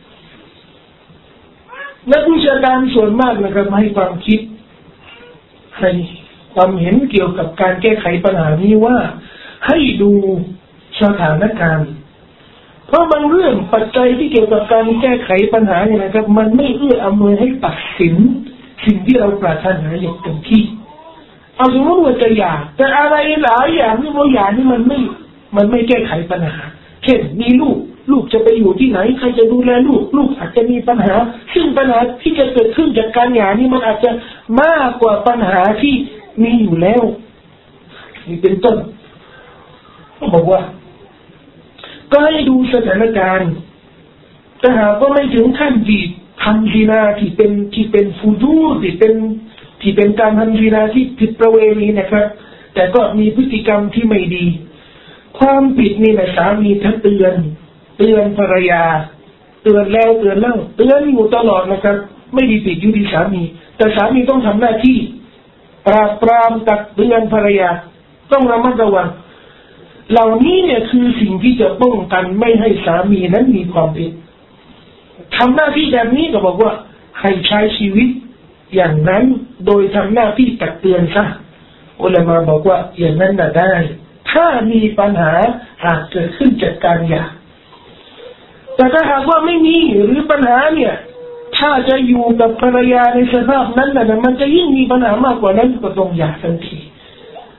นักวิชาการส่วนมากนะครับให้ความคิดให้ความเห็นเกี่ยวกับการแก้ไขปัญหานี้ว่าให้ดูสถานการณ์เพราะบางเรื่องปัจจัยที่เกี่ยวกับการแก้ไขปัญหาเนี่ยนะครับมันไม่เอื้ออำนวยให้ตัดสินสิ่งที่เราปรารถนาอย่างเต็มที่เอาสมมติว่าจะหย่าแต่อะไรหลายอย่างที่ว่าหย่านี่มันไม่มันไม่แก้ไขปัญหาเช่นมีลูกลูกจะไปอยู่ที่ไหนใครจะดูแลลูกลูกอาจจะมีปัญหาซึ่งปัญหาที่จะเกิดขึ้นจากการหย่านี่มันอาจจะมากกว่าปัญหาที่มีอยู่แล้วนี่เป็นต้นเขาบอกว่าก็ให้ดูสถานการณ์แต่หากว่าไม่ถึงขั้นที่ทำซินาที่เป็นที่เป็นฟูจูรที่เป็นที่เป็นการทำซินาที่ผิดประเวณีนะครับแต่ก็มีพฤติกรรมที่ไม่ดีความผิดนี่นะสามีทั้งเตือนเตือนภรรยาเตือนแล้วเตือนเล่าเตือนอยู่ตลอดนะครับไม่ดีผิดอยู่ที่สามีแต่สามีต้องทำหน้าที่ปราบปรามตักเตือนภรรยาต้องระมัดระวังเหล่านี้เนี่ยคือสิ่งที่จะป้องกันไม่ให้สามีนั้นมีความผิดทำหน้าที่แบบนี้ก็บอกว่าให้ใช้ชีวิตอย่างนั้นโดยทำหน้าที่ตักเตือนซะอุลามะบอกว่าอย่างนั้นน่ะได้ถ้ามีปัญหาหากเกิดขึ้นจากการหย่าแต่ถ้าหากว่าไม่มีหรือปัญหาเนี่ยถ้าจะอยู่กับภรรยาในสภาพนั้นน่ะมันจะยิ่งมีปัญหามากกว่านั้นก็ต้องหย่าทันที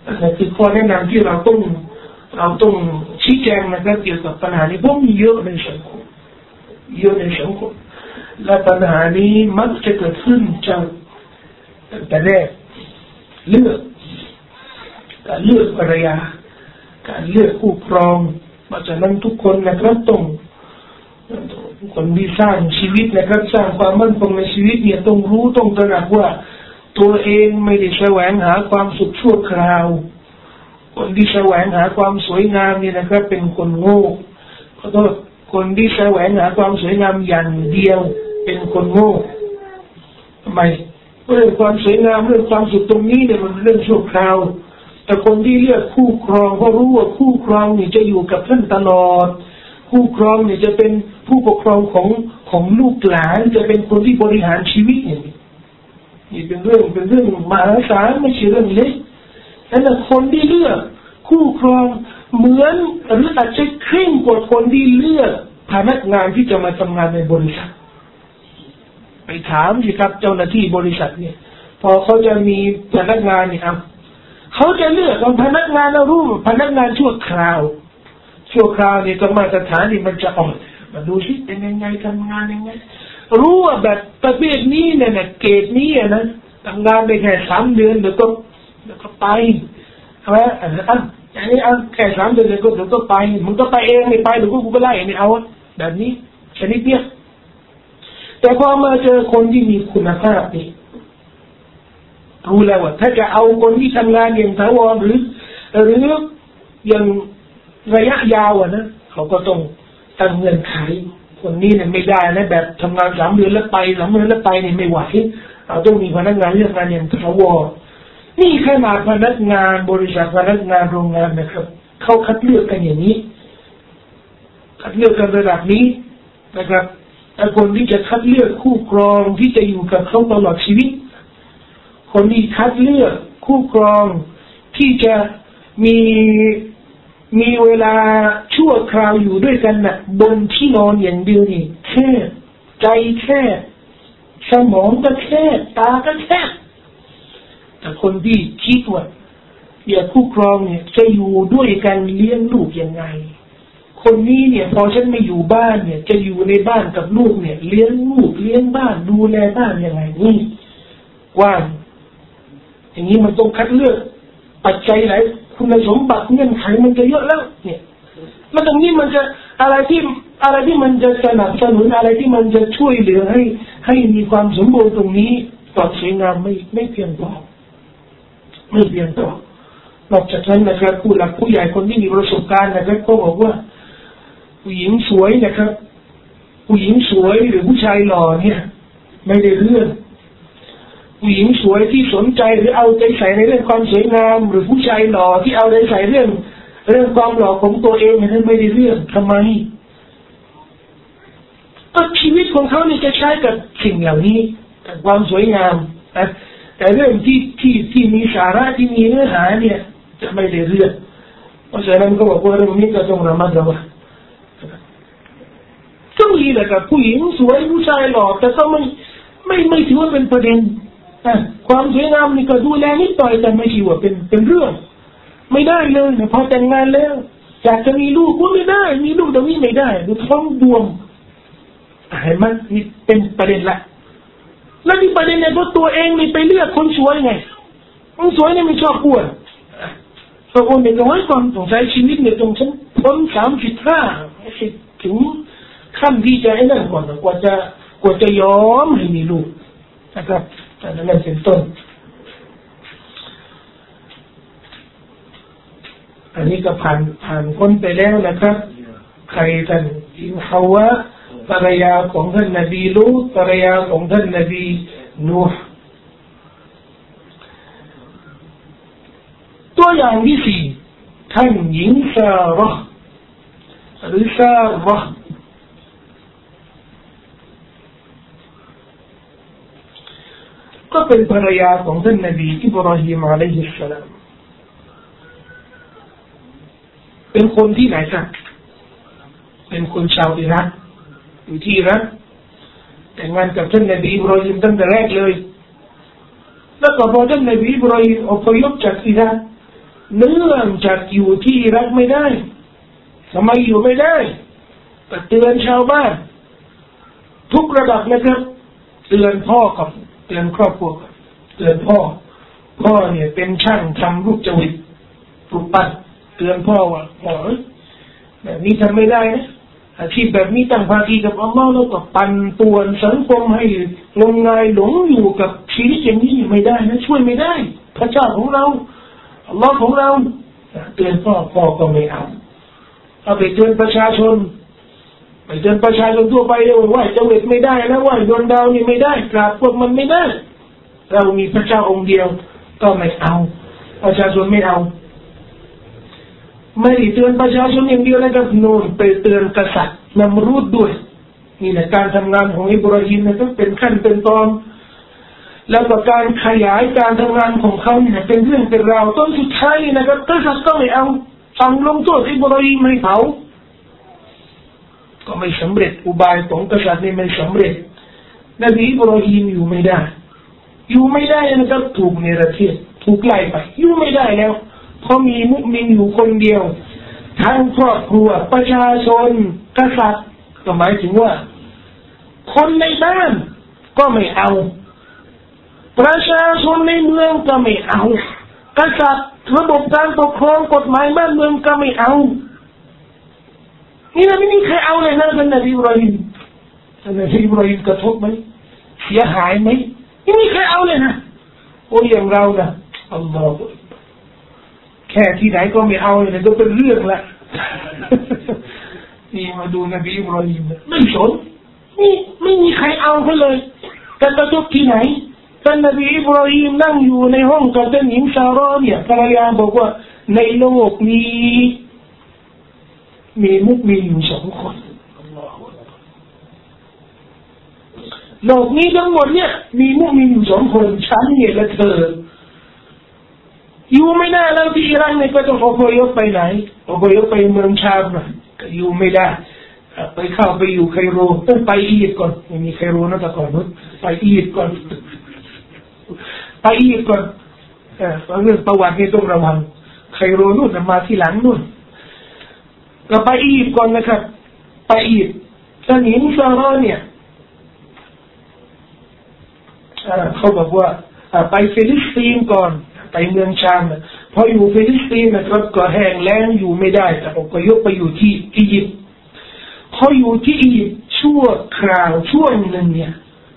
นั่นคือข้อแนะนำที่เราต้องเราต้องชี้แจงนะครับเกี่ยวกับปัญหานี้เพราะมีเยอะในสังคมเยอะในสังคมและปัญหานี้มักจะเกิดขึ้นจากแต่แรกเลือกการเลือกภรรยาการเลือกคู่ครองเพราะฉะนั้นทุกคนนะครับต้องคนที่สร้างชีวิตนะครับสร้างความมั่นคงในชีวิตเนี่ยต้องรู้ต้องตระหนักว่าตัวเองไม่ได้แสวงหาความสุขชั่วคราวคนที่แสวงหาความสวยงามเนี่ยนะครับเป็นคนโง่ขอโทษคนที่แสวงหาความสวยงามอย่างเดียวเป็นคนโง่ทำไมเรื่องความสวยงามเรื่องความสุขตรงนี้เนี่ยมันเรื่องชั่วคราวแต่คนที่เลือกคู่ครองเพราะรู้ว่าคู่ครองนี่จะอยู่กับท่านตลอดคู่ครองเนี่ยจะเป็นผู้ปกครองของของลูกหลานจะเป็นคนที่บริหารชีวิตเนี่ยนี่เป็นเรื่องเป็นเรื่องมหาศาลไม่ใช่เรื่องเล็กนั่นแหละคนที่เลือกคู่ครองเหมือนหรืออาจจะเคร่งกว่าคนที่เลือกพนักงานที่จะมาทำงานในบริษัทไปถามสิครับเจ้าหน้าที่บริษัทเนี่ยพอเขาจะมีพนักงานเนี่ยครับเขาจะเลือกเอาพนักงานเรารู้พนักงานชั่วคราวชั่วคราวนี่ก็มาตรฐานนี่มันจะอ่อนมาดูสิเป็นยังไงทำงานยังไงรู้ว่าแบบประเภทนี้เนี่ยนะเกรดนี้นะทำงานได้แค่สามเดือนเดี๋ยวก็เดี๋ยวก็ไปใช่ไหมอ่ะอย่างนี้เอาแค่สามเดือนเดี๋ยวก็เดี๋ยวก็ไปมึงก็ไปเองไม่ไปเดี๋ยวก็กูไปไล่ไม่เอาแบบนี้ชนิดเนี้ยแต่พอมาเจอคนที่มีคุณภาพนี่รู้แล้วว่าถ้าจะเอาคนที่ทำงานอย่างถาวรหรือหรืออย่างระยะยาวอ่ะนะเขาก็ต้องตั้งเงื่อนไขคนนี้เนี่ยไม่ได้นะแบบทำงานสามเดือนแล้วไปสามเดือนแล้วไปเนี่ยไม่ไหวเราต้องมีพนักงานเลือกงานอย่างถาวรนี่ขนาดพนักงานบริษัทพนักงานโรงงานนะครับเขาคัดเลือกกันอย่างนี้คัดเลือกกันระดับนี้นะครับแต่คนที่จะคัดเลือกคู่ครองที่จะอยู่กับเขาตลอดชีวิตคนที่คัดเลือกคู่ครองที่จะมีมีเวลาชั่วคราวอยู่ด้วยกันน่ะบนที่นอนอย่างเดียวนี่แค่ใจแค่สมองก็แค่ตาก็แค่แต่คนที่คิดว่าอยากคู่ครองเนี่ยจะอยู่ด้วยกันเลี้ยงลูกยังไงคนนี้เนี่ยพอฉันไม่อยู่บ้านเนี่ยจะอยู่ในบ้านกับลูกเนี่ยเลี้ยงลูกเลี้ยงบ้านดูแลบ้านยังไงนี่ว่าอย่างนี้มันต้องคัดเลือกปัจจัยหลายคุณสมบัติเงื่อนไขมันจะเยอะแล้วเนี่ยแล้วตรงนี้มันจะอะไรที่อะไรที่มันจะสนับสนุนอะไรที่มันจะช่วยเหลือให้ให้มีความสมบูรณ์ตรงนี้ความสวยงามไม่ไม่เพียงพอไม่เพียงพอนอกจากนั้นนะครับผู้หลักผู้ใหญ่คนที่มีประสบการณ์นะครับก็บอกว่าผู้หญิงสวยนะครับผู้หญิงสวยหรือผู้ชายหล่อเนี่ยไม่ได้เรื่องผู้หญิงสวยที่สนใจหรือเอาใจใส่ในเรื่องความสวยงามหรือผู้ชายหล่อที่เอาใจใส่เรื่องเรื่องความหล่อของตัวเองนั้นไม่ได้เรื่องทำไมก็ชีวิตของเขาเนี่ยจะใช้กับสิ่งเหล่านี้กับความสวยงามนะแต่เรื่องที่ที่ที่มีสาระที่มีเนื้อหาเนี่ยจะไม่ได้เรื่องเพราะฉะนั้นก็บอกว่าเรื่องนี้ก็ต้องระมัดระวังก็มีแหละกับผู้หญิงสวยผู้ชายหล่อแต่ก็ไม่ไม่ไม่ถือว่าเป็นประเด็นความสวยงามนี่ก็ดูแลนิดหน่อยแต่ไม่ใช่ว่าเป็นเป็นเรื่องไม่ได้เลยนะพอแต่งงานแล้วอยากจะมีลูกก็ไม่ได้มีลูกตรงนี้ไม่ได้ดูท้องบวมเห็นไหมนี่เป็นประเด็นละแล้วนี่ประเด็นเนี่ยก็ตัวเองนี่ไปเลือกคนสวยไงคนสวยเนี่ยไม่ชอบอ้วนบางคนเนี่ยก็ไว้ความสงสัยชีวิตเนี่ยตรงฉันพ้นสามสิบห้าถึงขั้นที่จะไอ้นั่นก่อนกว่าจะกว่าจะยอมให้มีลูกนะครับแต่นั่นเป็นต้นอันนี้ก็ผ่านผ่านพ้นไปแล้วนะครับใครท่านอินฮาวะภรรยาของท่านนบีลูตภรรยาของท่านนบีนูห์ตัวอย่างที่สี่ท่านหญิงซาเราะห์หรือซาเราะห์ก็เป็นภรรยาของท่านนบีอิบราฮิมอะลัยฮิสสลามเป็นคนที่ไหนครับเป็นคนชาวอิรักอยู่ที่อิรักแต่งงานกับท่านนบีอิบราฮิมตั้งแต่แรกเลยแล้วก็พอท่านนบีอิบราฮิมอพยพจากอิรักเนื่องจากอยู่ที่อิรักไม่ได้ทำไมอยู่ไม่ได้ก็เตือนชาวบ้านทุกระดับนะครับเตือนพ่อกับเตือนครอบครัวเตือนพ่อพ่อเนี่ยเป็นช่างทำลูกจวิตปลูกปั้นเตือนพ่อว่าพ่อแบบนี้ทำไม่ได้นะอาชีพแบบนี้ตั้งภาคีกับอัลลอฮ์แล้วก็ปั่นป่วนสังคมให้งมงายหลงอยู่กับชีวิตอย่างนี้ไม่ได้นะช่วยไม่ได้พระเจ้าของเราอัลลอฮ์ของเราเตือนพ่อพ่อก็ไม่เอาเอาไปเตือนประชาชนไปเตือนประชาชนทั่วไปเลยว่าเจ้าเวทไม่ได้แล้วว่าดวงดาวนี่ไม่ได้กราบพวกมันไม่ได้เรามีพระเจ้าองค์เดียวก็ไม่เอาประชาชนไม่เอาไม่ได้เตือนประชาชนอย่างเดียวนะครับโน่นไปเตือนกษัตริย์นำรูดด้วยนี่แหละการทำงานของอิบราฮิมนะครับเป็นขั้นเป็นตอนแล้วก็การขยายการทำงานของเขาเนี่ยเป็นเรื่องเป็นราวต้นสุดท้ายนะครับกษัตริย์ก็ไม่เอาสั่งลงโทษอิบราฮิมให้เผาก็ไม่สำเร็จอุบายของกษัตริย์นี่ไม่สำเร็จนบีอิบราฮิมอยู่ไม่ได้อยู่ไม่ได้นะครับถูกเนรเทศถูกไล่ไปอยู่ไม่ได้แล้วเพราะมีมุมินอยู่คนเดียวทั้งครอบครัวประชาชนกษัตริย์ก็หมายถึงว่าคนในบ้านก็ไม่เอาประชาชนในเมืองก็ไม่เอากษัตริย์ระบบการปกครองกฎหมายบ้านเมืองก็ไม่เอานี่นะไม่มีใครเอาเลยนะท่านนบีอิบราฮิมท่านนบีอิบราฮิมกระทบไหมเสียหายไหมไม่มีใครเอาเลยนะโอ้ยอย่างเรานะอัลลอฮฺแค่ที่ไหนก็ไม่เอาเลยนะก็เป็นเรื่องละนี่มาดูนบีอิบราฮิมไม่สนนี่ไม่มีใครเอาเขาเลยแต่กระทบที่ไหนท่านนบีอิบราฮิมนั่งอยู่ในห้องกับท่านหญิงซาร่าเนี่ยภรรยาบอกว่าในโลกนี้มีมุสลิมอยู่สองคนโลกนี้ทั้งหมดเนี่ยมีมุสลิมอยู่สองคนฉันเนี่ยและเธออยู่ไม่ได้แล้วที่อิรักเนี่ยก็ต้องอพยพไปไหนอพยพไปเมืองชามนะก็อยู่ไม่ได้ไปเข้าไปอยู่ไคโรต้องไปอียิปต์ก่อนไม่มีไคโรนะแต่ก่อนนู้นไปอียิปต์ก่อนไปอียิปต์ก่อนเออเรื่องประวัตินี่ต้องระวังไคโรนู่นมาที่หลังนู่นก็ไปอียิปต์ก่อนนะครับไปอียิปต์ท่านหญิงซาร่าเนี่ยเขาบอกว่าไปฟิลิสตินก่อนไปเมืองชามนะพออยู่ฟิลิสตินนะครับก็แห้งแล้งอยู่ไม่ได้แต่อพยพไปอยู่ที่อียิปต์พออยู่ที่อียิปต์ชั่วคราวช่วงหนึ่งเนี่ย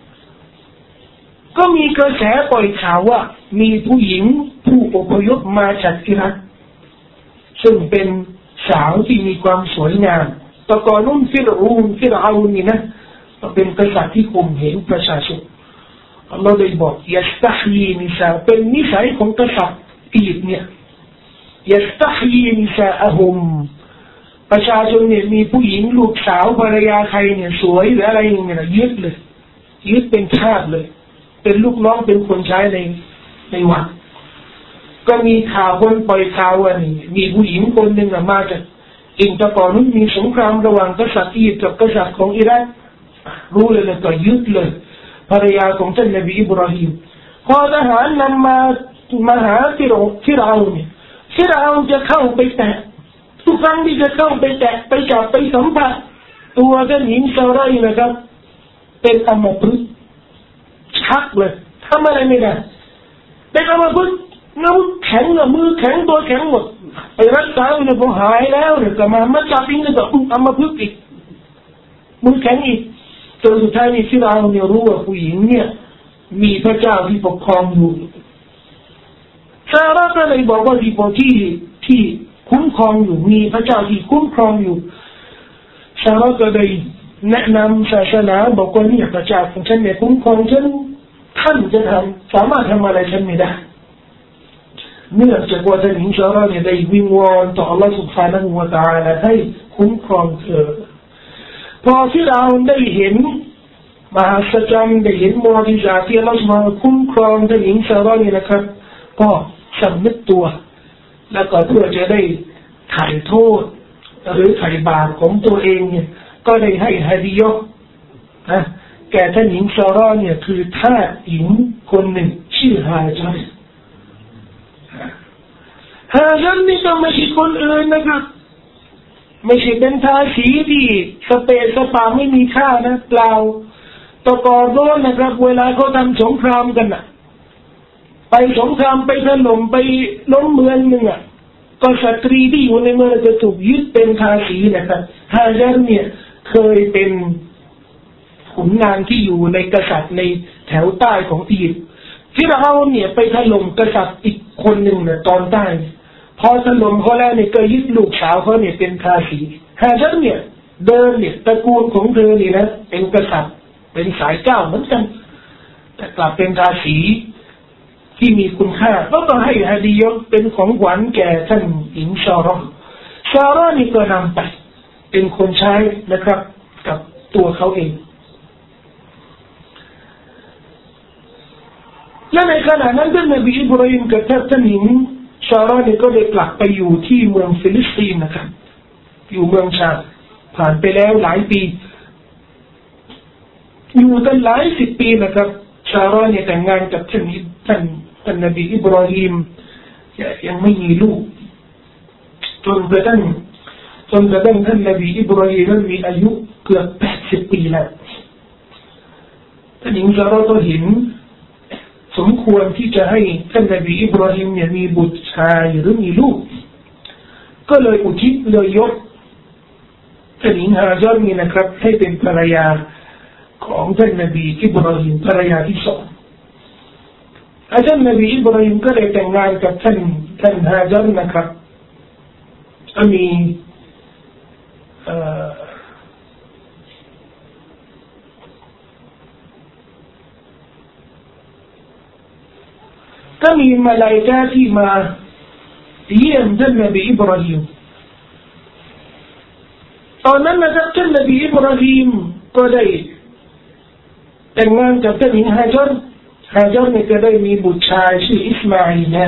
ก็มีกระแสปล่อยข่าวว่ามีผู้หญิงผู้อพยพมาจากอิรักซึ่งเป็นสาวที่มีความสวยงามแต่ก่อนนู้นฟิรอูนฟิรเอานนี่นะเป็นกษัตริย์ที่ข่มเหงประชาชนอัลลอฮ์ได้บอกยัสตะฮีนิซาเป็นนิสัยของกษัตริย์อียิปต์เนี่ยยัสตะฮีนิซาอะฮุมประชาชนเนี่ยมีผู้หญิงลูกสาวภรรยาใครเนี่ยสวยหรืออะไรอย่างเงี้ยยึดเลยยึดเป็นทาสเลยเป็นลูกน้องเป็นคนใช้ในในวังก็มีข่าวคนปล่อยข่าวว่านี่มีผู้หญิงคนหนึ่งมาจากอินตะกอนนู้นมีสงครามระหว่างกษัตริย์อียิปต์กับกษัตริย์ของอิรักรู้เลยเลยก็ยึดเลยภรรยาของท่านนบีอิบราฮิมพอทหารนำมามาหาฟิรเอาฟิรเอาเนี่ยฟิรเอาจะเข้าไปแตะทุกครั้งที่จะเข้าไปแตะไปจับไปสัมผัสตัวท่านหญิงซาร่านะครับเป็นอัมพฤกษ์ชักเลยทำอะไรไม่ได้เป็นอัมพฤกษ์น้ำแข็งอะมือแข็งตัวแข็งหมดไปรักษาเนี่ยพอหายแล้วเนี่ยก็มามาจับอีกเนี่ยก็อัมพฤกษ์อีกมือแข็งอีกจนสุดท้ายนี่ฟิรเอาเนี่ยรู้ว่าผู้หญิงเนี่ยมีพระเจ้าที่ปกครองอยู่ซาร่าก็เลยบอกว่าที่ที่ที่คุ้มครองอยู่มีพระเจ้าที่คุ้มครองอยู่ซาร่าก็เลยแนะนำศาสนาบอกว่านี่พระเจ้าของฉันเนี่ยคุ้มครองฉันท่านจะทำสามารถทำอะไรฉันไม่ได้เนื่องจากว่าท่านหญิงซาร่าเนี่ยได้วิงวอนต่อ Allah سبحانه และ تعالى ให้คุ้มครองเธอพอที่เราได้เห็นมหัศจรรย์ได้เห็นมอญิซาที่ Allah سبحانه คุ้มครองท่านหญิงซาร่าเนี่ยนะครับก็สำนึกตัวแล้วก็เพื่อจะได้ไถ่โทษหรือไถ่บาปของตัวเองเนี่ยก็ได้ให้ฮะดียะนะแก่ท่านหญิงซาร่าเนี่ยคือทาสหญิงคนหนึ่งชื่อฮาจาร์ฮาจัรนี่ก็ไม่ใช่คนอื่นนะครับไม่ใช่เป็นทาสีที่สเปซสปาไม่มีค่านะเปล่าตะกอโดนนะครับเวลาเขาทำสงครามกันน่ะไปสงครามไปถล่มไปล้มเมืองหนึ่งอ่ะก็สตรีที่อยู่ในเมืองจะถูกยึดเป็นทาสีนะครับฮาจัรเนี่ยเคยเป็นขุนนางที่อยู่ในกษัตริย์ในแถวใต้ของอียิปต์ฟิรเอาน์เนี่ยไปถล่มกษัตริย์อีกคนหนึ่งเนี่ยตอนใต้พอถล่มเขาแล้วเนี่ยก็ยึดลูกสาวเขาเนี่ยเป็นทาสีฮาจัรเนี่ยเดินเนี่ยตระกูลของเธอนี่นะเป็นกษัตริย์เป็นสายเจ้าเหมือนกันแต่กลับเป็นทาสีที่มีคุณค่าก็ต้องให้ฮะดียะเป็นของขวัญแก่ท่านหญิงซาร่าซาร่านี่ก็นำไปเป็นคนใช้นะครับกับตัวเขาเองและในขณะนั้นท่านนบีอิบราฮิมกับท่านหญิงซาร่าเนี่ยก็ได้กลับไปอยู่ที่เมืองฟิลิสตีนนะครับอยู่เมืองชาติผ่านไปแล้วหลายปีอยู่ตั้งหลายสิบปีนะครับซาร่าเนี่ยแต่งงานกับท่านท่านท่านนบีอิบราฮิมยังไม่มีลูกจนกระทั่งจนกระทั่งท่านนบีอิบราฮิมนั้นมีอายุเกือบแปดสิบปีแล้วท่านหญิงซาร่าก็เห็นสมควรที่จะให้ท่านนบีอิบราฮิมเนี่ยมีบุตรชายหรือมีลูกก็เลยอุทิศเลยยกท่านหญิงฮาจัรนี่นะครับให้เป็นภรรยาของท่านนบีอิบราฮิมภรรยาที่สองอาจารย์นบีอิบราฮิมก็ได้แต่งงานกับท่านท่านฮาจัรนะครับมีก็มีมาลาอิกะห์ที่มาเยี่ยมท่านนบีอิบราฮิมตอนนั้นนะครับท่านนบีอิบราฮิมก็ได้แต่งงานกับท่านหญิงฮาจัรฮาจัรเนี่ยก็ได้มีบุตรชายชื่ออิสมาอีล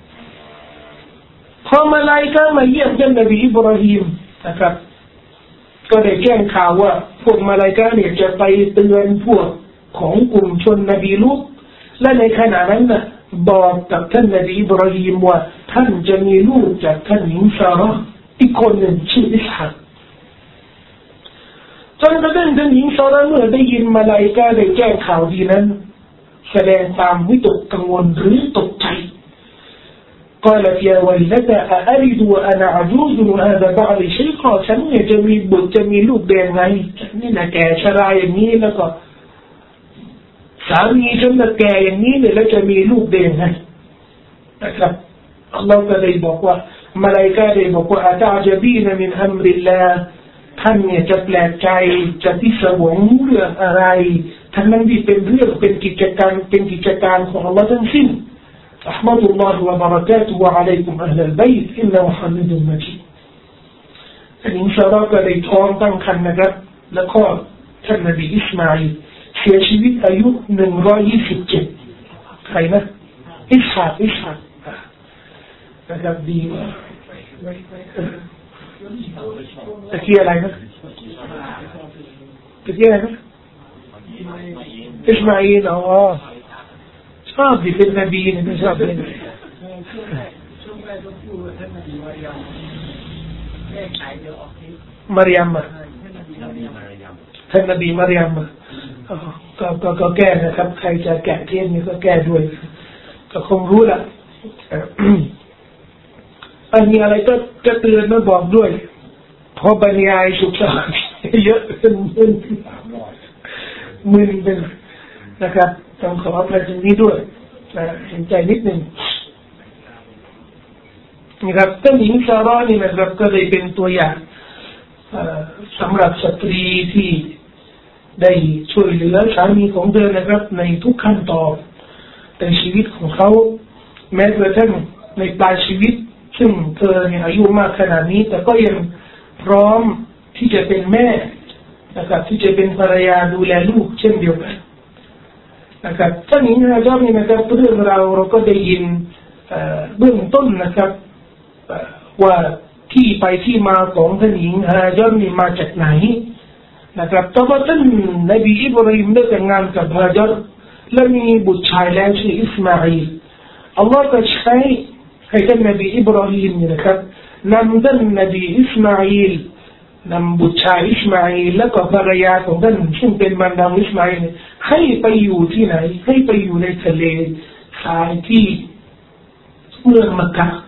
พอมาลาอิกะห์มาเยี่ยมท่านนบีอิบราฮิมนะครับก็ได้แจ้งข่าวว่าพวกมาลาอิกะห์เนี่ยจะไปเตือนพวกของกลุ่มชนนบีลูกและในขณะนั้นน่ะบอกกับท่านนบีอิบราฮิมว่าท่านจะมีลูกจากท่านหญิงซาร่าอีกคนหนึ่งชื่ออิสฮากจนกระทั่งท่านหญิงซาร่าเมื่อได้ยินมาลาอิกะห์ได้แจ้งข่าวดีนั้นแสดงความวิตกกังวลหรือตกใจقالت يا ويلتى أألد وأنا عجوز وهذا بعض شيخا ฉันเนี่ยจะมีบุตรจะมีลูกได้ยังไงนี่นะแกชราอย่างนี้แล้วก็สามีฉันน่ะแก่อย่างนี้เลยแล้วจะมีลูกได้ยังไงนะครับอัลลอฮฺก็ได้บอกว่ามาลาอิกะห์ได้บอกว่าอะตะอ์ญะบีนมินอัมริลลาห์ท่านเนี่ยจะแปลกใจจะพิศวงเรื่องอะไรทั้งนั้นที่เป็นเรื่องเป็นกิจการเป็นกิจการของอัลลอฮฺทั้งสิ้นอัลฮัมดุลิลลาฮิวะบะเราะกาตุฮุอะลัยกุมอะห์ลัลบัยต์อินนะฮุฮัมดุลมะญีดท่านอิสราก็ได้ท้องตั้งครรภ์นะครับแล้วก็ท่านนบีอิสมาอีลเสียชีวิตอายุหนึ่งร้อยยี่สิบเจ็ดใครนะอิสฮากอิสฮากนะครับดีมากตะเกียอะไรนะตะเกียอะไรนะอิสมาอีลอ๋อชอบที่เป็นนบีเนี่ยไม่ชอบเป็นมารยามมาท่านนบีมารยามมาก็ก็ก็แก้นะครับใครจะแกะเทศนี้ก็แก้ด้วยก็คงรู้ละอันนี้อะไรก็จะเตือนมาบอกด้วยเพราะบรรยายสุขสารเยอะจนมึนมึนเป็นนะครับต้องขออภัยตรงนี้ด้วยนะเห็นใจนิดหนึ่งนะครับท่านหญิงซาร่านี่นะครับก็ได้เป็นตัวอย่างสำหรับสตรีที่ได้ช่วยเหลือสามีของเธอนะครับในทุกขั้นตอนในชีวิตของเขาแม้กระทั่งในปลายชีวิตซึ่งเธอเนี่ยอายุมากขนาดนี้แต่ก็ยังพร้อมที่จะเป็นแม่นะครับที่จะเป็นภรรยาดูแลลูกเช่นเดียวกันนะครับท่านหญิงฮาจัรนี่นะครับเรื่องเราเราก็ได้ยินเบื้องต้นนะครับว่าที่ไปที่มาของท่านหญิงฮาจัรนี่มาจากไหนนะครับแต่ว่าท่านนบีอิบราฮิมได้แต่งงานกับฮาจัรและมีบุตรชายแล้วชื่ออิสมาอีลอัลลอฮ์ก็ใช้ให้ท่านนบีอิบราฮิมเนี่ยนะครับนำท่านนบีอิสมาอีลนำบุตรชายอิสมาอีลและก็ภรรยาของท่านซึ่งเป็นมารดาอิสมาอีลให้ไปอยู่ที่ไหนให้ไปอยู่ในทะเลทรายที่เมืองมักกะฮ์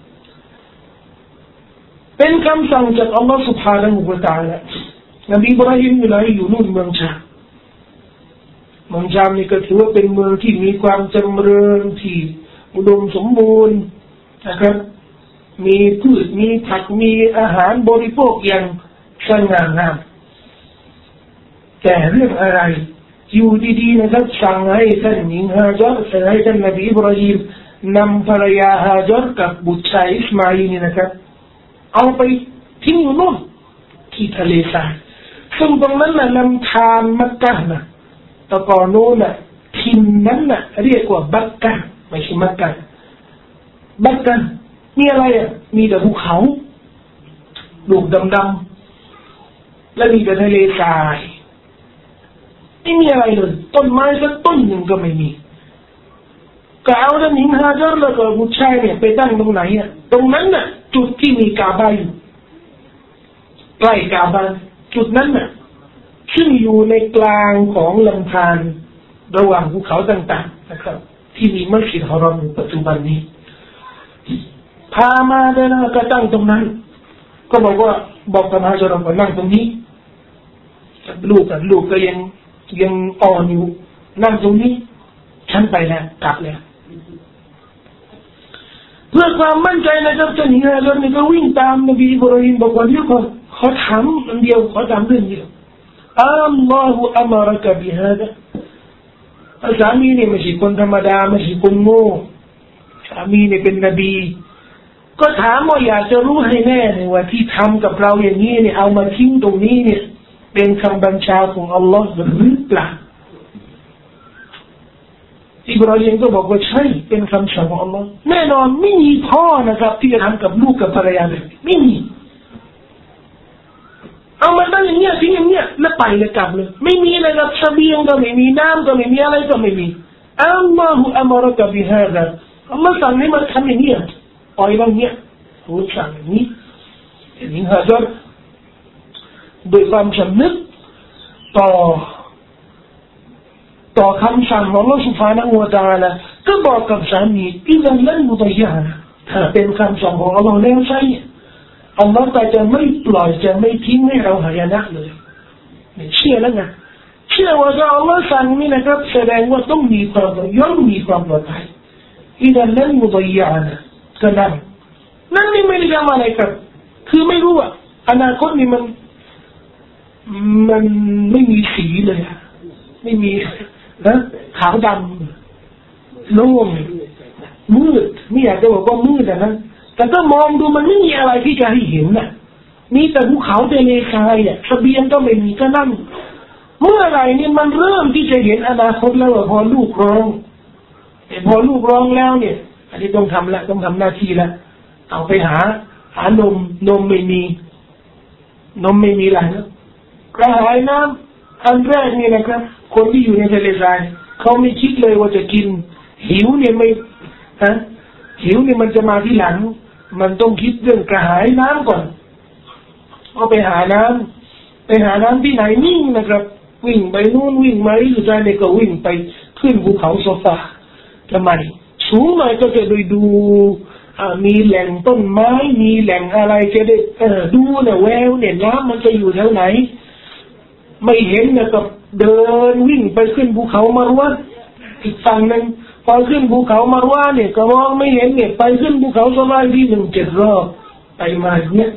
เป็นคำสั่งจากอัลลอฮฺ سبحانه และ تعالى นบีอิบราฮิมอยู่ไหนอยู่นู่นเมืองชามเมืองชามนี่ก็ถือว่าเป็นเมืองที่มีความเจริญที่อุดมสมบูรณ์นะครับมีพืชมีผักมีอาหารบริโภคอย่างสง่างามแต่เรื่องอะไรอยู่ดีๆนะครับสั่งให้ท่านหญิงฮาจาร์สั่งให้ท่านนบีอิบราฮิมนำภรรยาฮาจาร์กับบุตรชายอิสมาอีลนี่นะครับเอาไปทิ้งอยู่นู่นที่ทะเลทรายซึ่งตรงนั้นน่ะลำธารมักกะฮ์นะตะกอนโน้นน่ะทินนั้นน่ะเรียกว่าบักกะฮ์ไม่ใช่มักกะฮ์บักกะฮ์มีอะไรอ่ะมีแต่ภูเขาลูกดำๆและมีแต่ทะเลทรายไม่มีอะไรเลยต้นไม้สักต้นหนึ่งก็ไม่มีก็เอาท่านหญิงฮาจาร์แล้วก็บุตรชายเนี่ยไปตั้งตรงไหนอ่ะตรงนั้นน่ะจุดที่มีกาบะอยู่ใกล้กาบะจุดนั้นน่ะซึ่งอยู่ในกลางของลำธารระหว่างภูเขาต่างๆนะครับที่มีมัสยิดฮารอมปัจจุบันนี้พามาได้นะก็ตั้งตรงนั้นก็บอกว่าบอกกับฮาจาร์ว่านั่งตรงนี้ลูกกับลูกก็ยังยังอ่อนอยู่นั่งตรงนี้ฉันไปแล้วกลับแล้วเพื่อความมั่นใจนะครับท่านหญิงฮาจาร์นี่ก็วิ่งตามนบีอิบราฮิมบอกว่าเดี๋ยวก่อนขอถามอันเดียวขอถามเรื่องเดียวอัลลอฮฺอัมรกะบิฮาดะสามีเนี่ยไม่ใช่คนธรรมดาไม่ใช่คนโง่สามีเนี่ยเป็นนบีก็ถามว่าอยากจะรู้ให้แน่เลยว่าที่ทำกับเราอย่างนี้เนี่ยเอามาทิ้งตรงนี้เนี่ยเป็นคำบัญชาของอัลลอฮฺหรือเปล่าอิบราฮิมก็บอกว่าใช่เป็นคำสั่งของอัลลอฮฺแน่นอนไม่มีพ่อนะครับที่จะทำกับลูกกับภรรยาแบบนี้ไม่มีเอามันตั้งอย่างเงี้ยทิ้งอย่างเงี้ยแล้วไปเลยกลับเลยไม่มีอะไรกับเสบียงก็ไม่มีน้ำก็ไม่มีอะไรก็ไม่มีอัลลอฮฺอัมรกะบิฮาดะอัลลอฮฺสั่งให้มันทำอย่างเงี้ยปล่อยแบบเนี้ยหูสั่งอย่างนี้อย่างนี้ฮะจารโดยความสำนึกต่อต่อคำสั่งของอัลลอฮฺ سبحانه และ تعالى ก็บอกกับสามีอิซันลันมุฎยะนะถ้าเป็นคำสั่งของอัลลอฮฺแล้วใช่อัลลอฮฺก็จะไม่ปล่อยจะไม่ทิ้งให้เราหายนะเลยไม่เชื่อแล้วไงเชื่อว่าถ้าอัลลอฮฺสั่งนี่นะครับแสดงว่าต้องมีความย่อมมีความปลอดภัยอิซันลันมุฎยะนะก็นั่นนั่นนี่ไม่ได้ทำอะไรกับคือไม่รู้อะอนาคตนี่มันมันไม่มีสีเลยไม่มีนะขาวดำโล่งมืดไม่อยากจะบอกว่ามืดแต่นั้นแต่ถ้ามองดูมันไม่มีอะไรที่จะให้เห็นน่ะมีแต่ภูเขาทะเลทรายอ่ะเสบียงก็ไม่มีก็นั่งเมื่อไหร่นี่มันเริ่มที่จะเห็นอนาคตแล้วพอลูกร้องพอลูกร้องแล้วเนี่ยอันนี้ต้องทำละต้องทำหน้าที่ละเอาไปหาหานมนมไม่มีนมไม่มีอะไรแล้วกระหายน้ำอันแรกนี่นะครับคนที่อยู่ในทะเลทรายเขาไม่คิดเลยว่าจะกินหิวเนี่ยไม่ฮะหิวเนี่ยมันจะมาที่หลังมันต้องคิดเรื่องกระหายน้ำก่อนเอาไปหาน้ำไปหาน้ำที่ไหนนิ่งนะครับวิ่งไปนู่นวิ่งมาสุดท้ายเนี่ยก็วิ่งไปขึ้นภูเขาโซฟาทำไมสูงหน่อยก็จะไปดูมีแหล่งต้นไม้มีแหล่งอะไรจะได้เออดูเนี่ยแววเนี่ยน้ำมันจะอยู่แถวไหนไม่เห็นเนี่ยก็เดินวิ่งไปขึ้นภูเขามารวะอีกฝั่งหนึ่งพอขึ้นภูเขามารวะเนี่ยก็มองไม่เห็นเนี่ยไปขึ้นภูเขาสลายที่หนึ่งเจ็ดรอบไปมาเนี่ย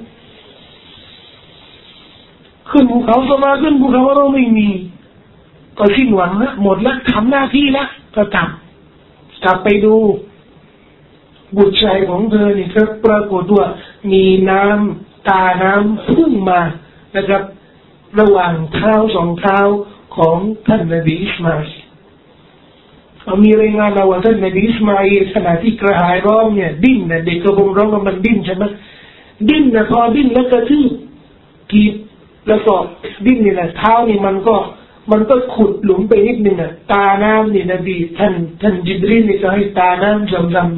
ขึ้นภูเขาสลายขึ้นภูเขาเราไม่มีก็สิ้นหวังละหมดละทำหน้าที่ละก็กลับกลับไปดูบุตรชายของเธอนี่ครับปรากฏว่ามีน้ำตาน้ำพุ่งมานะครับระหว่างเท้าสองเท้าของท่านนบีอิสมาอีลมีรายงานว่าท่านนบีอิสมาอีลขณะที่กระหายร้องเนี่ยดิ้นนะเด็กกระบงร้องมันดิ้นใช่ไหมดิ้นนะพอดิ้นแล้วก็ทื่อกีบแล้วก็ดิ้นนี่แหละเท้านี่มันก็มันก็ขุดหลุมไปนิดนึงอ่ะตาน้ำนี่นบีท่านท่านจิบรีลนี่ก็ให้ตาน้ำจำๆนี่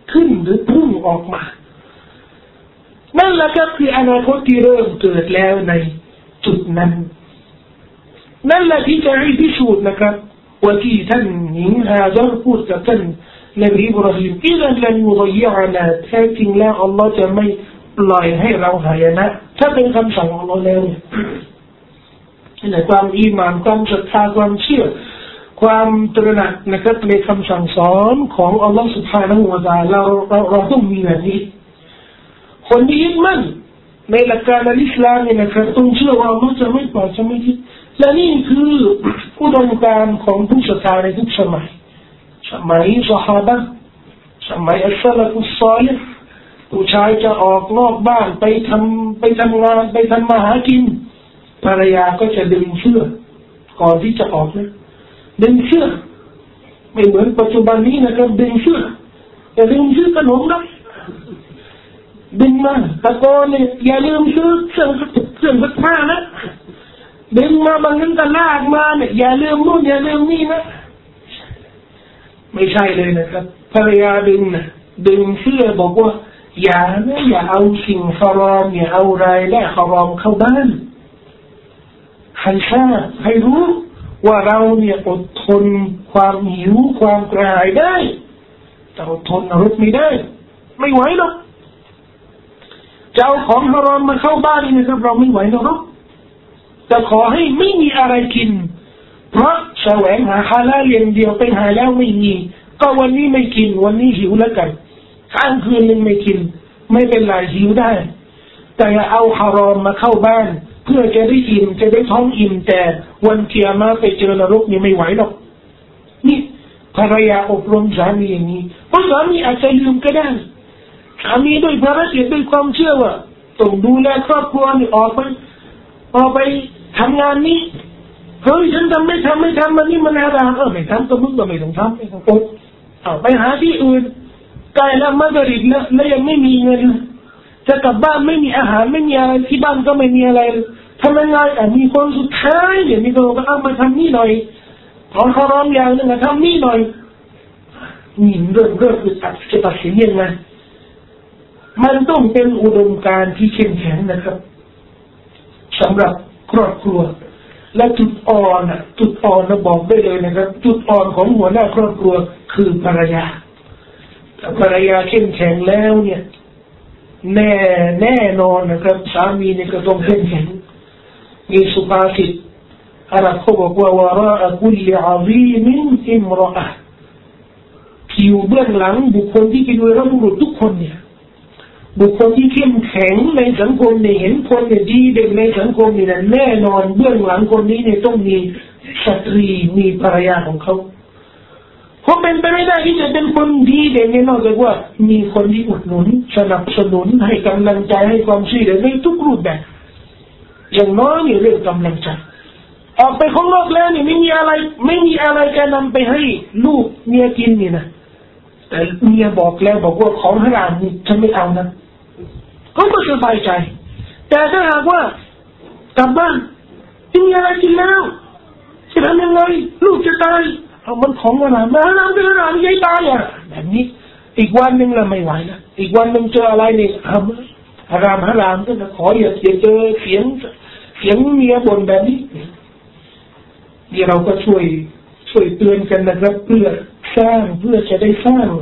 ขึ้นหรือพุ่งออกมานั่นแหละครับคืออนาคตที่เริ่มเกิดแล้วในจุดนั้นนั่นแหละที่จะให้พิสูจน์นะครับว่าที่ท่านหญิงฮาจาร์พูดกับท่านนบีอิบราฮิมอิลันลันยุฎยะนะแท้จริงแล้วอัลลอฮ์จะไม่ปล่อยให้เราหายนะถ้าเป็นคำสั่งของอัลลอฮ์แล้วเนี่ยในความอีหม่านความศรัทธาความเชื่อความตระหนักนะครับในคำสั่งสอนของอัลลอฮ์ سبحانه และ تعالى เราเราเราต้องมีแบบนี้คนที่ยึดมั่นในหลักการอิสลามเนี่ยนะครับต้องเชื่อว่าอัลลอฮ์จะไม่ปล่อยจะไม่ทิ้งและนี่คืออุดมการณ์ของผู้ศรัทธาในทุกสมัยสมัยซอฮาบะห์สมัยอัสซะลาฟุสศอลิห์ผู้ชายจะออกนอกบ้านไปทำไปทำงานไปทำมาหากินภรรยาก็จะดึงเสื้อก่อนที่จะออกนะดึงเสื้อไม่เหมือนปัจจุบันนี้นะครับดึงเสื้ออย่าลืมซื้อขนมนะดึงมาตะโกนเนี่ยอย่าลืมซื้อเครื่องเครื่องซักผ้านะดึงมาบางนั้นก็ลากมาเนี่ยอย่าลืมนู่นอย่าลืมนี่นะไม่ใช่เลยนะครับภรรยาดึงนะดึงเสื้อบอกว่าอย่านะอย่าเอาสิ่งฮารอมอย่าเอารายได้ฮารอมเข้าบ้านให้ทราบให้รู้ว่าเราเนี่ยอดทนความหิวความกระหายได้แต่อดทนอดไม่ได้ไม่ไหวหรอกจะเอาของฮารอมมาเข้าบ้านนี่นะครับเราไม่ไหวหรอกแต่ขอให้ไม่มีอะไรกินเพราะแสวงหาฮาลาลอย่างเดียวไปหาแล้วไม่มีก็วันนี้ไม่กินวันนี้หิวแล้วกันข้างคืนนึงไม่กินไม่เป็นไรหิวได้แต่อย่าเอาฮารอมมาเข้าบ้านเพื่อจะได้อิ่มจะได้ท้องอิ่มแต่วันเกียร์มาไปเจอนรกนี่ไม่ไหวหรอกนี่ภรรยาอบรมสามีอย่างนี้เพราะสามีอาจจะลืมก็ได้สามีด้วยภารกิจด้วยความเชื่อว่าต้องดูแลครอบครัวนี่ออกไปออกไปทำงานนี้เฮ้ยฉันทำไม่ทำไม่ทำมันนี่มันอะไรเออไม่ทำก็มึงก็ไม่ต้องทำไม่ต้องอดเอาไปหาที่อื่นใกล้แล้วมักริบแล้วแล้วยังไม่มีเงินจะกลับบ้านไม่มีอาหารไม่มีอะไรที่บ้านก็ไม่มีอะไรทำยังไงอ่ะมีคนสุดท้ายเนี่ยมีคนบอกเอามาทำนี่หน่อยถอนคารอมอย่างนึงมาทำนี่หน่อยนี่เรื่องเรื่องคือตัดจะตัดสินยังไงมันต้องเป็นอุดมการณ์ที่เข้มแข็งนะครับสำหรับครอบครัวและจุดอ่อนน่ะจุดอ่อนเราบอกได้เลยนะครับจุดอ่อนของหัวหน้าครอบครัวคือภรรยาถ้าภรรยาเข้มแข็งแล้วเนี่ยแน่แน่นอนนะครับสามีเนี่ยก็ต้องเข้มแข็งมีสุภาษิตอาหรับเขาบอกว่าวาระกุลอาซีมินอิมรออะผิวเบื้องหลังบุคคลที่เป็นวีรบุรุษทุกคนเนี่ยบุคคลที่เข้มแข็งในสังคมเนี่ยเห็นคนเนี่ยดีเด่นในสังคมเนี่ยแน่นอนเบื้องหลังคนนี้เนี่ยต้องมีสตรีมีภรรยาของเขาเพราะเป็นไปไม่ได้ที่จะเป็นคนดีเด่นเนี่ยนอกจากว่ามีคนที่อุดหนุนสนับสนุนให้กำลังใจให้ความช่วยเหลือในทุกรูปแบบอย่างน้อยเนี่ยเรื่องกำลังใจออกไปข้างนอกแล้วนี่ไม่มีอะไรไม่มีอะไรจะนำไปให้ลูกเมียกินนี่นะแต่เมียบอกแล้วบอกว่าของฮารามนี่ฉันไม่เอานะเขาก็สบายใจแต่ถ้าหากว่ากลับบ้านไม่มีอะไรกินแล้วจะทำยังไงลูกจะตายเอามันของฮารามมาฮารามเป็นฮารามยัยตายอ่ะแบบนี้อีกวันหนึ่งละไม่ไหวนะอีกวันหนึ่งเจออะไรนี่ฮารามฮารามก็จะขออย่าเจอเจอเสียงเสียงเมียบ่นแบบนี้นี่เราก็ช่วยช่วยเตือนกันนะครับเพื่อสร้างเพื่อจะได้สร้าง